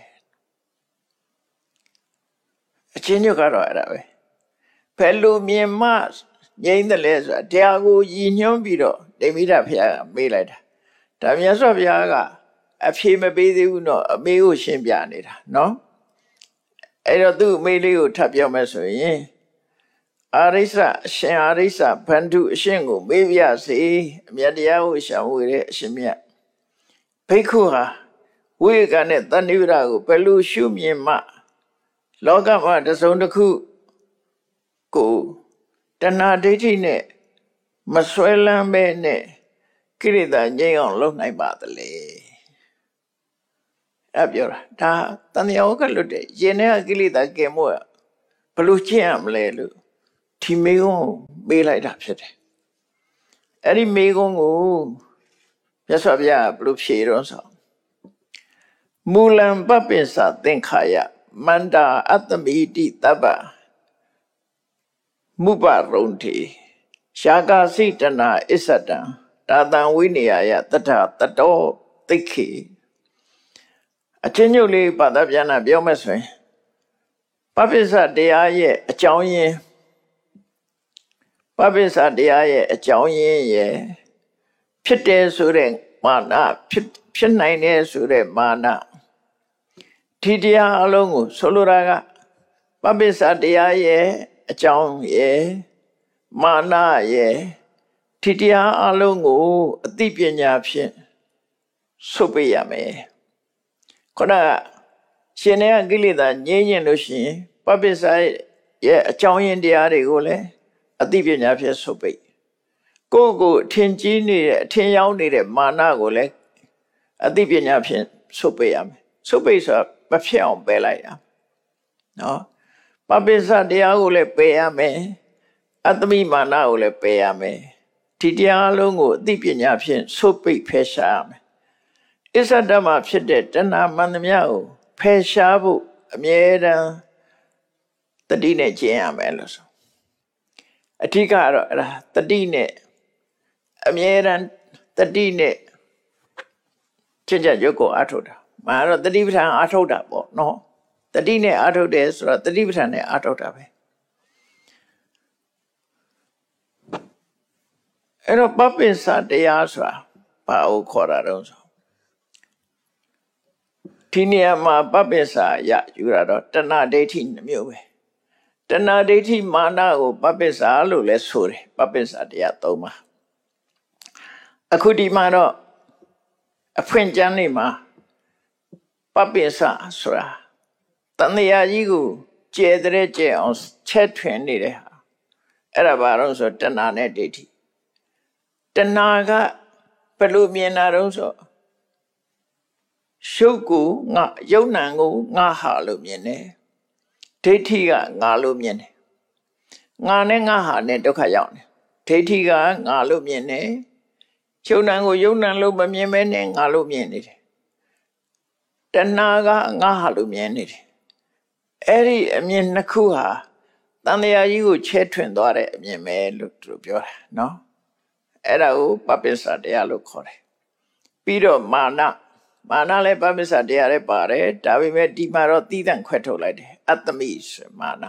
အချင်းညွတ်ကတော့အဲ့ဒါပဲဘယ်လိုမြင်မှငြိမ့်တယ်လဲဆိုတာတရားကိုရည်ညွှန်းပြီးတော့ဒိဋ္ဌိဘုရားကမေးလိုက်တာဒါမြတ်စွာဘုရားကအဖြေမပေးသေးဘူးတော့အမေကိုရှင်းပြနေတာနော်အဲ့တော့သူ့အမေလေးကိုထပ်ပြောမယ်ဆိုရင်အာရိစ္ဆအရှင်အာရိစ္ဆဗန္ဓုအရှင်ကိုမေးပြစေအမြတ်တရားကိုရှောင်ဝေတဲ့အရှင်မြတ်ဘိက္ခုဟာဝိကနဲ့တဏှိဝရကိုဘယ်လိုရှုမြင်မှလောကမှာတစုံတစ်ခုကိုတဏှာဒိဋ္ဌိနဲ့မဆွဲလန်းပဲနဲ့ကိလေသာငြိမ်းအောင်လုပ်နိုင်ပါသလဲအဲ့ပြောတာဒါတန်တရားဝကလွတ်တယ်ရင်ထဲကကိလေသာကဲမို့ဘယ်လိုကျင့်ရမလဲလို့ဒီမေကုန်းကိုမေးလိုက်တာဖြစ်တယ်အဲ့ဒီမေကုန်းကိုမြတ်စွာဘုရားဘယ်လိုဖြေတော့ဆိုမူလံပပ္ပိသသင်္ခါယမန္တာအတ္တမိတိတပ္ပမုပရုံတိရှာကာစိတနာအစ္ဆတံတာတံဝိနေယယတထတတောသိခေအချင်းညုတ်လေးပါဠိပြန်တာပြောမယ်ဆိုရင်ပပ္ပိသတရားရဲ့အကြောင်းရင်းပပ္ပိသတရားရဲ့အကြောင်းရင်းရဲ့ဖြစ်တယ်ဆိုတဲ့မာနဖြစ်ဖြစ်နိုင်တယ်ဆိုတဲ့မာနဒီတရားအလုံးကိုဆိုလိုတာကပပ္ပိသတရားရဲ့အကြောင်းရဲ့မာနရဲ့ဒီတရားအလုံးကိုအသိပညာဖြင့်ဆုတ်ပေးရမယ်ခုနကရှင်ရဲ့ကိလေသာငြိမ်းရင်လို့ရှိရင်ပပ္ပိသရဲ့အကြောင်းရင်းတရားတွေကိုလည်းအသိပညာဖြင့်ဆုတ်ပေးကိုယ့်ကိုအထင်ကြီးနေတဲ့အထင်ရောက်နေတဲ့မာနကိုလည်းအသိပညာဖြင့်ဆုတ်ပေးရမယ်ဆုတ်ပေးဆိုမဖြစ်အောင်ပယ်လိုက်ရနော်ပပိစ္ဆတရားကိုလည်းပယ်ရမယ်အတ္တမိမာနကိုလည်းပယ်ရမယ်ဒီတရားလုံးကိုအသိပညာဖြင့်ဆုတ်ပိတ်ဖယ်ရှားရမယ်အစ္ဆဒမှာဖြစ်တဲ့တဏှာမှန်သမျှကိုဖယ်ရှားဖို့အမြဲတမ်းတတိနဲ့ကျင့်ရမယ်လို့ဆိုအထူးကတော့အဲ့ဒါတတိနဲ့အမြဲတမ်းတတိနဲ့ကျင့်ကြံရုပ်ကိုအားထုတ်တာမှာတော့တတိပဋ္ဌာန်အားထုတ်တာပေါ့နော်တတိနဲ့အားထုတ်တယ်ဆိုတော့တတိပဋ္ဌာန်နဲ့အားထုတ်တာပဲအဲ့တော့ပပိစ္ဆတရားဆိုတာဘာကိုခေါ်တာတော့ဆိုဒီနေရာမှာပပိစ္ဆာရယူတာတော့တဏှာဒိဋ္ဌိနှမျိုးပဲတဏှာဒိဋ္ဌိမာနကိုပပိစ္ဆာလို့လည်းဆိုတယ်ပပိစ္ဆာတရားသုံးပါအခုဒီမှာတော့အဖွင့်ကျမ်းနေမှာပပိစ္ဆာဆိုတာတဏှာကြီးကိုကျဲတဲ့ကျဲအောင်ချက်ထွင်နေတဲ့ဟာအဲ့ဒါဘာလို့ဆိုတဏှာနဲ့ဒိဋ္ဌိတဏှာကဘယ်လိုမြင်တာတော့ဆိုရှုပ်ကိုငါယုံနံကိုငါဟာလို့မြင်တယ်ဒိဋ္ဌိကငါလို့မြင်တယ်ငါနဲ့ငါဟာနဲ့ဒုက္ခရောက်တယ်ဒိဋ္ဌိကငါလို့မြင်တယ်ယုံနံကိုယုံနံလို့မမြင်မဲနဲ့ငါလို့မြင်နေတယ်တဏှာကငါဟာလို့မြင်နေတယ်အဲ့ဒီအမြင်နှစ်ခုဟာတန်တရားကြီးကိုချဲထွင်သွားတဲ့အမြင်ပဲလို့သူတို့ပြောတာနော်အဲ့ဒါကိုပပိစ္ဆာတရားလို့ခေါ်တယ်ပြီးတော့မာနမာနလည်းပပိစ္ဆာတရားလည်းပါတယ်ဒါပေမဲ့ဒီမှာတော့သီးသန့်ခွဲထုတ်လိုက်တယ်အတ္တမိဆိုမာန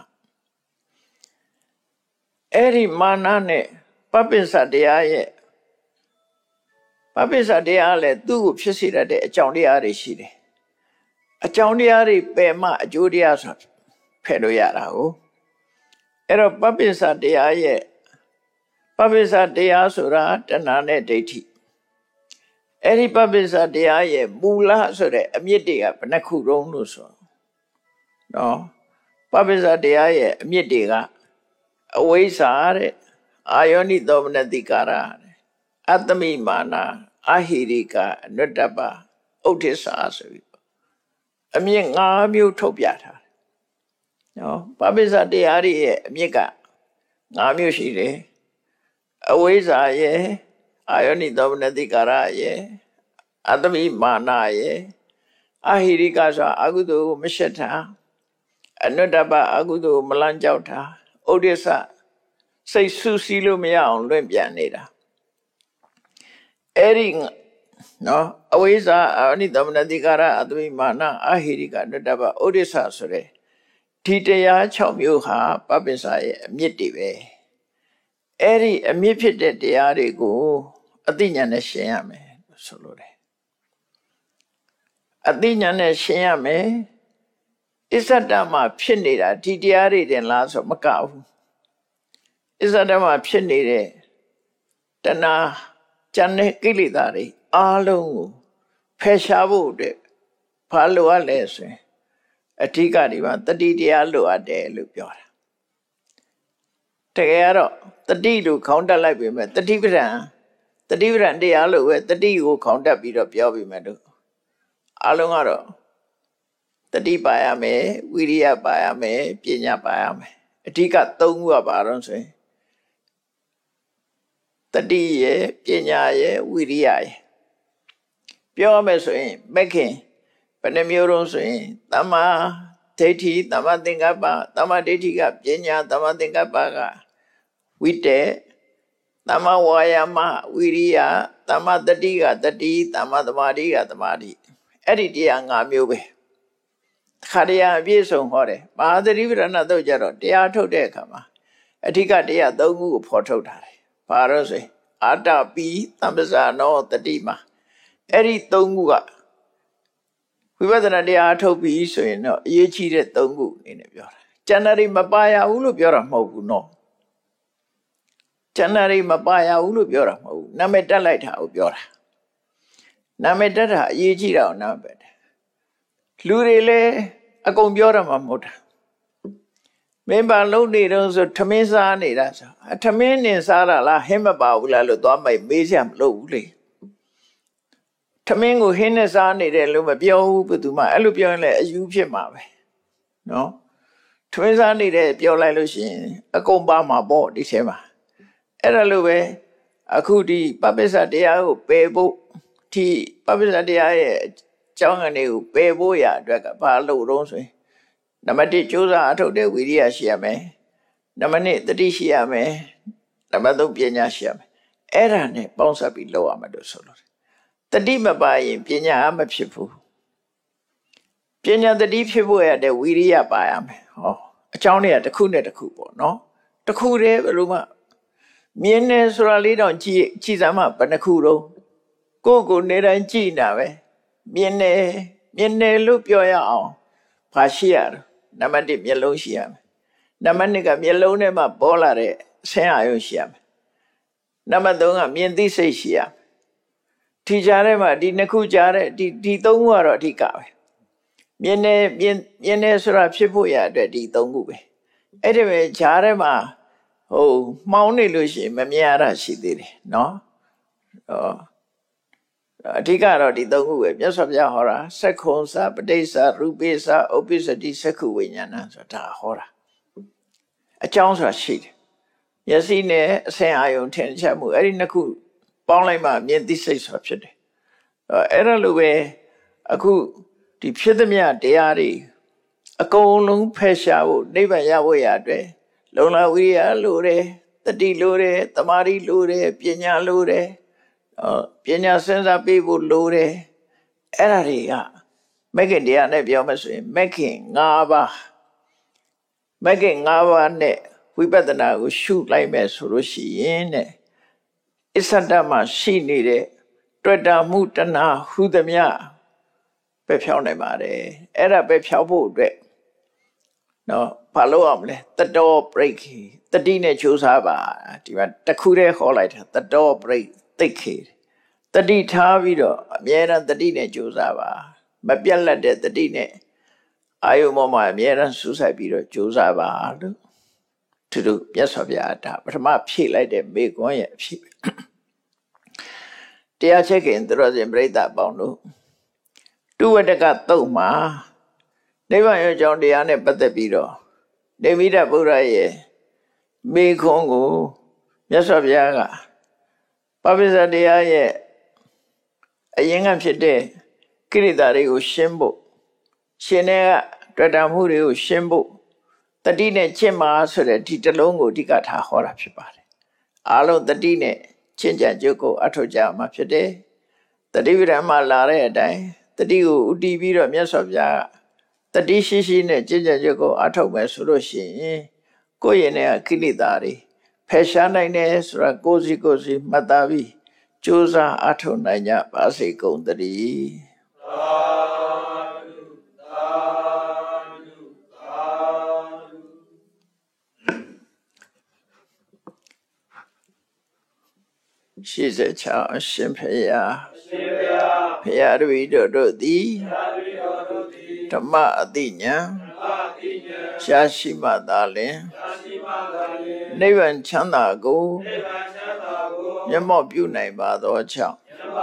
အဲ့ဒီမာနနဲ့ပပိစ္ဆာတရားရဲ့ပပိစ္ဆာတရားလည်းသူ့ကိုဖြစ်စေတတ်တဲ့အကြောင်းတရားတွေရှိတယ်အကြောင်းတရားတွေပယ်မှအကျိုးတရားဆိုဖယ်လို့ရတာကိုအဲ့တော့ပပိစ္ဆာတရားရဲ့ပပိစ္ဆာတရားဆိုတာတဏှာနဲ့ဒိဋ္ဌိအဲ့ဒီပပိစ္ဆာတရားရဲ့မူလဆိုတဲ့အမြစ်တွေကဘယ်နှခုတုံးလို့ဆိုနော်ပပိစ္ဆာတရားရဲ့အမြစ်တွေကအဝိဇ္ဇာတဲ့အာယောနိသောမနတိကာရအတ္တမိမာနအဟိရိကအနုတ္တပဥဒိစ္စဆိုပြီးအမြင့်၅မျိုးထုတ်ပြထားတယ်နော်ပပိစ္ဆာတရားတွေရဲ့အမြင့်က၅မျိုးရှိတယ်အဝိဇ္ဇာရဲ့အာယောနိသောမနတိကာရရဲ့အတ္တမိမာနရဲ့အဟိရိကဆိုအကုသိုလ်ကိုမရှက်တာအနုတ္တပအကုသိုလ်ကိုမလန့်ကြောက်တာဥဒိစ္စစိတ်ဆူဆီးလို့မရအောင်လွင့်ပြန်နေတာအဲ့ဒီနော်အဝိဇ္ဇာအာယောနိသောမနတိကာရအတ္တမိမာနအဟိရိကအနုတ္တပဥဒိစ္စဆိုတဲ့ဒီတရား၆မျိုးဟာပပိစ္ဆာရဲ့အမြစ်တွေပဲအဲ့ဒီအမြစ်ဖြစ်တဲ့တရားတွေကိုအသိဉာဏ်နဲ့ရှင်းရမယ်ဆိုလို့တယ်အသိဉာဏ်နဲ့ရှင်းရမယ်အစ္ဆဒမှာဖြစ်နေတာဒီတရားတွေတင်လားဆိုမကဘူးအစ္ဆဒမှာဖြစ်နေတဲ့တဏှာဉာဏ်နဲ့ကိလေသာတွေအားလုံးကိုဖယ်ရှားဖို့အတွက်ဘာလိုအပ်လဲဆိုရင်အဓိကဒီမှာတတိတရားလိုအပ်တယ်လို့ပြောတာတကယ်တော့တတိလို့ခေါင်းတက်လိုက်ပြီမဲ့တတိပဋ္ဌာန်တတိပဋ္ဌာန်တရားလို့ပဲတတိကိုခေါင်းတက်ပြီးတော့ပြောပြီမဲ့တို့အလုံးကတော့တတိပါရမယ်ဝိရိယပါရမယ်ပညာပါရမယ်အဓိကသုံးခုကပါတော့ဆိုရင်တတိရဲ့ပညာရဲ့ဝိရိယရဲ့ပြောရမယ်ဆိုရင်မက္ခင်ဘယ်နှမျိုးလုံးဆိုရင်သမ္မာဒိဋ္ဌိသမ္မာသင်္ကပ္ပသမ္မာဒိဋ္ဌိကပညာသမ္မာသင်္ကပ္ပကဝိတေသမ္မာဝါယာမဝိရိယသမ္မာတတိကတတိသမ္မာသမာဓိကသမာဓိအဲ့ဒီတရား၅မျိုးပဲခါတရားအပြည့်စုံဟောတယ်မဟာသတိပဋ္ဌာန်တော့ကြတော့တရားထုတ်တဲ့အခါမှာအဓိကတရား၃ခုကိုဖော်ထုတ်ထားတယ်ဘာလို့ဆိုအာတပိသမ္ပဇာနောတတိမှာအဲ့ဒီ၃ခုကဝိပဿနာတရားထုတ်ပြီးဆိုရင်တော့အရေးကြီးတဲ့၃ခုအနေနဲ့ပြောတာကျန်တာတွေမပါရဘူးလို့ပြောတာမဟုတ်ဘူးနော်ကျန်တာတွေမပါရဘူးလို့ပြောတာမဟုတ်ဘူးနာမည်တက်လိုက်တာကိုပြောတာနာမည်တက်တာအရေးကြီးတာကိုနာမည်တက်လူတွေလည်းအကုန်ပြောတာမှမဟုတ်တာ member lonely so Tamisa need us. A Tamin in Sara la him about Lalo my Basiam lowly. Tamingo Hennes on it and Lumabio, but to my alluvion as you mabe. No? Twins on it at your Lalusin, a combama board, this Emma. Eraluwe, a cootie, Babesa dea, Bebo, tea, Babesa dea, Changanu, Beboya, drag a palo rosary. Namati Josa Ato de Widia Siame, Namane the Disiame, Namado Piena Siame, Erane, Bonsa below Amado Solo. The Dima by Piena Amapipu. Piena the deep people at the Widia by Am. Oh, a Johnny at the Kuna the Kubo, no? The Kure, Luma. Miene Surali don't Chizama, Panakuro. Go go Nera and China, Miene, Miene Lupio, Pashiar. Namadi yellow siam. Namanica yellow nema bolare, Sayo siam. Namadonga miendi say siam. Tijarema di Nakujare di di Dongwara di Gawe. Miene Miene Sura Pipuya de di Dongube. Anyway, Jarema, oh, Mauni Lucy, Mamiara she did, no? Oh. Tigaro di Dongu, just of Yahora, Seconsa, Badesa, Rubesa, Obesity, Secuiana, Sata Hora. A chance was sheet. Yasine, say I own ten chamu, Erinaku, Paulima, mean this six option. Eralue, a coup, the Pidamia, Deari, a column, Pesha, Neva Yahweh, Lola Via Lure, the D Lure, the Mari Lure, Piena Lure. Piena senza people lure eraria making the ane making ngaba making ngaba ne we better now shoot like me so she in isandama she needed Twitter mutana who the mia Pepione mare era Pepiabo dread no palo amle the door break the dine chose haba the kure holite the door break thick it. The D Tavido, Miera the Dine Josava, Mabiella de the Dine. Ayumoma, Miera Susabiro Josava to do yes of Yata, but my pea like them big one yet. They are checking the Rosin break that bound. Do what they got though, ma. They want you John Diane but the Bido. They meet up Buraye, Big Congo, yes of Yaga. Pabisa de a young amphide, Kiridari Shimbo, Shenea, Tradamuri Shimbo, the Dine Chema so that Titalongo Digata Horapshipari. Alo the Dine, Chinja Joko Atoja Mapide, the David Amalare die, the Dio Udivira Miasovia, the Dishishine Chinja Joko Atoma Suroshi, Goyene Kiridari, Peshana Nesra Gozi Gozi Madavi. Josa Ato Nanya Basi Gondari. She's a child, Shimpaya. Payadvido Rodi. Tama Adinya. Shashima Dale. Nevan Chanago. Yamo Bunai Bado Chow.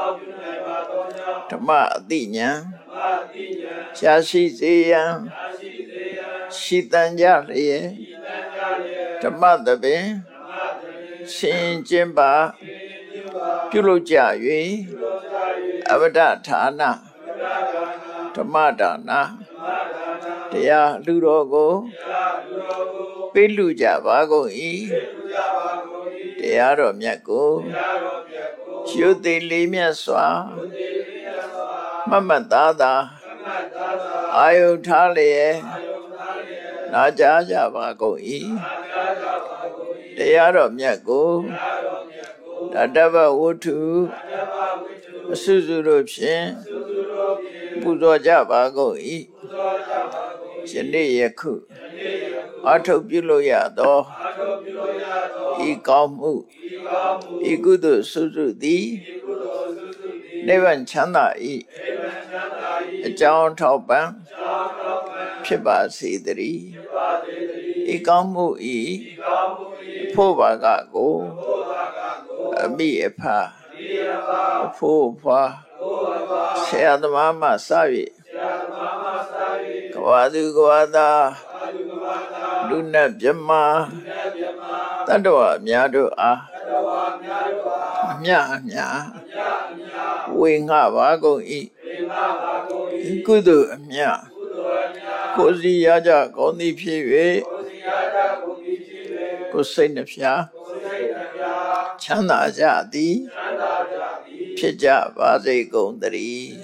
Tama Dinya Shashi Zia Shitan Yari Tama the Bay Shin Jimba Pulo Jawi Avadatana Tamadana Tia Ludogo Piluja Vago E Tiaro Miako Shuti Limia Swa Mama Dada Ayo Tali Najaja Vago E Tiaro Miako Dadava Utu Suzurupshin Budoja Vago E Shindi Yaku Ato Bulo Yado Ikamu Igudu Suzudi Nevan Chana E John Topan Piba Sidri ဤကောင်းမှုဤဖို့ဘာကကိုအမိအဖအဖို့အဖွာဆရာသမားမှစ၍ကဝါသူကဝါသာလူနဲ့မြမတတ္တဝအများတို့အားအမြအမြဝေငှပါကုန်၏ကုသိုလ်အမြကိုယ်စီရကြကောင်းသည်ဖြစ်၍ကိုယ်စိတ်နှဖျားချမ်းသာကြသည်ဖြစ်ကြပါစေကုန်သတည်း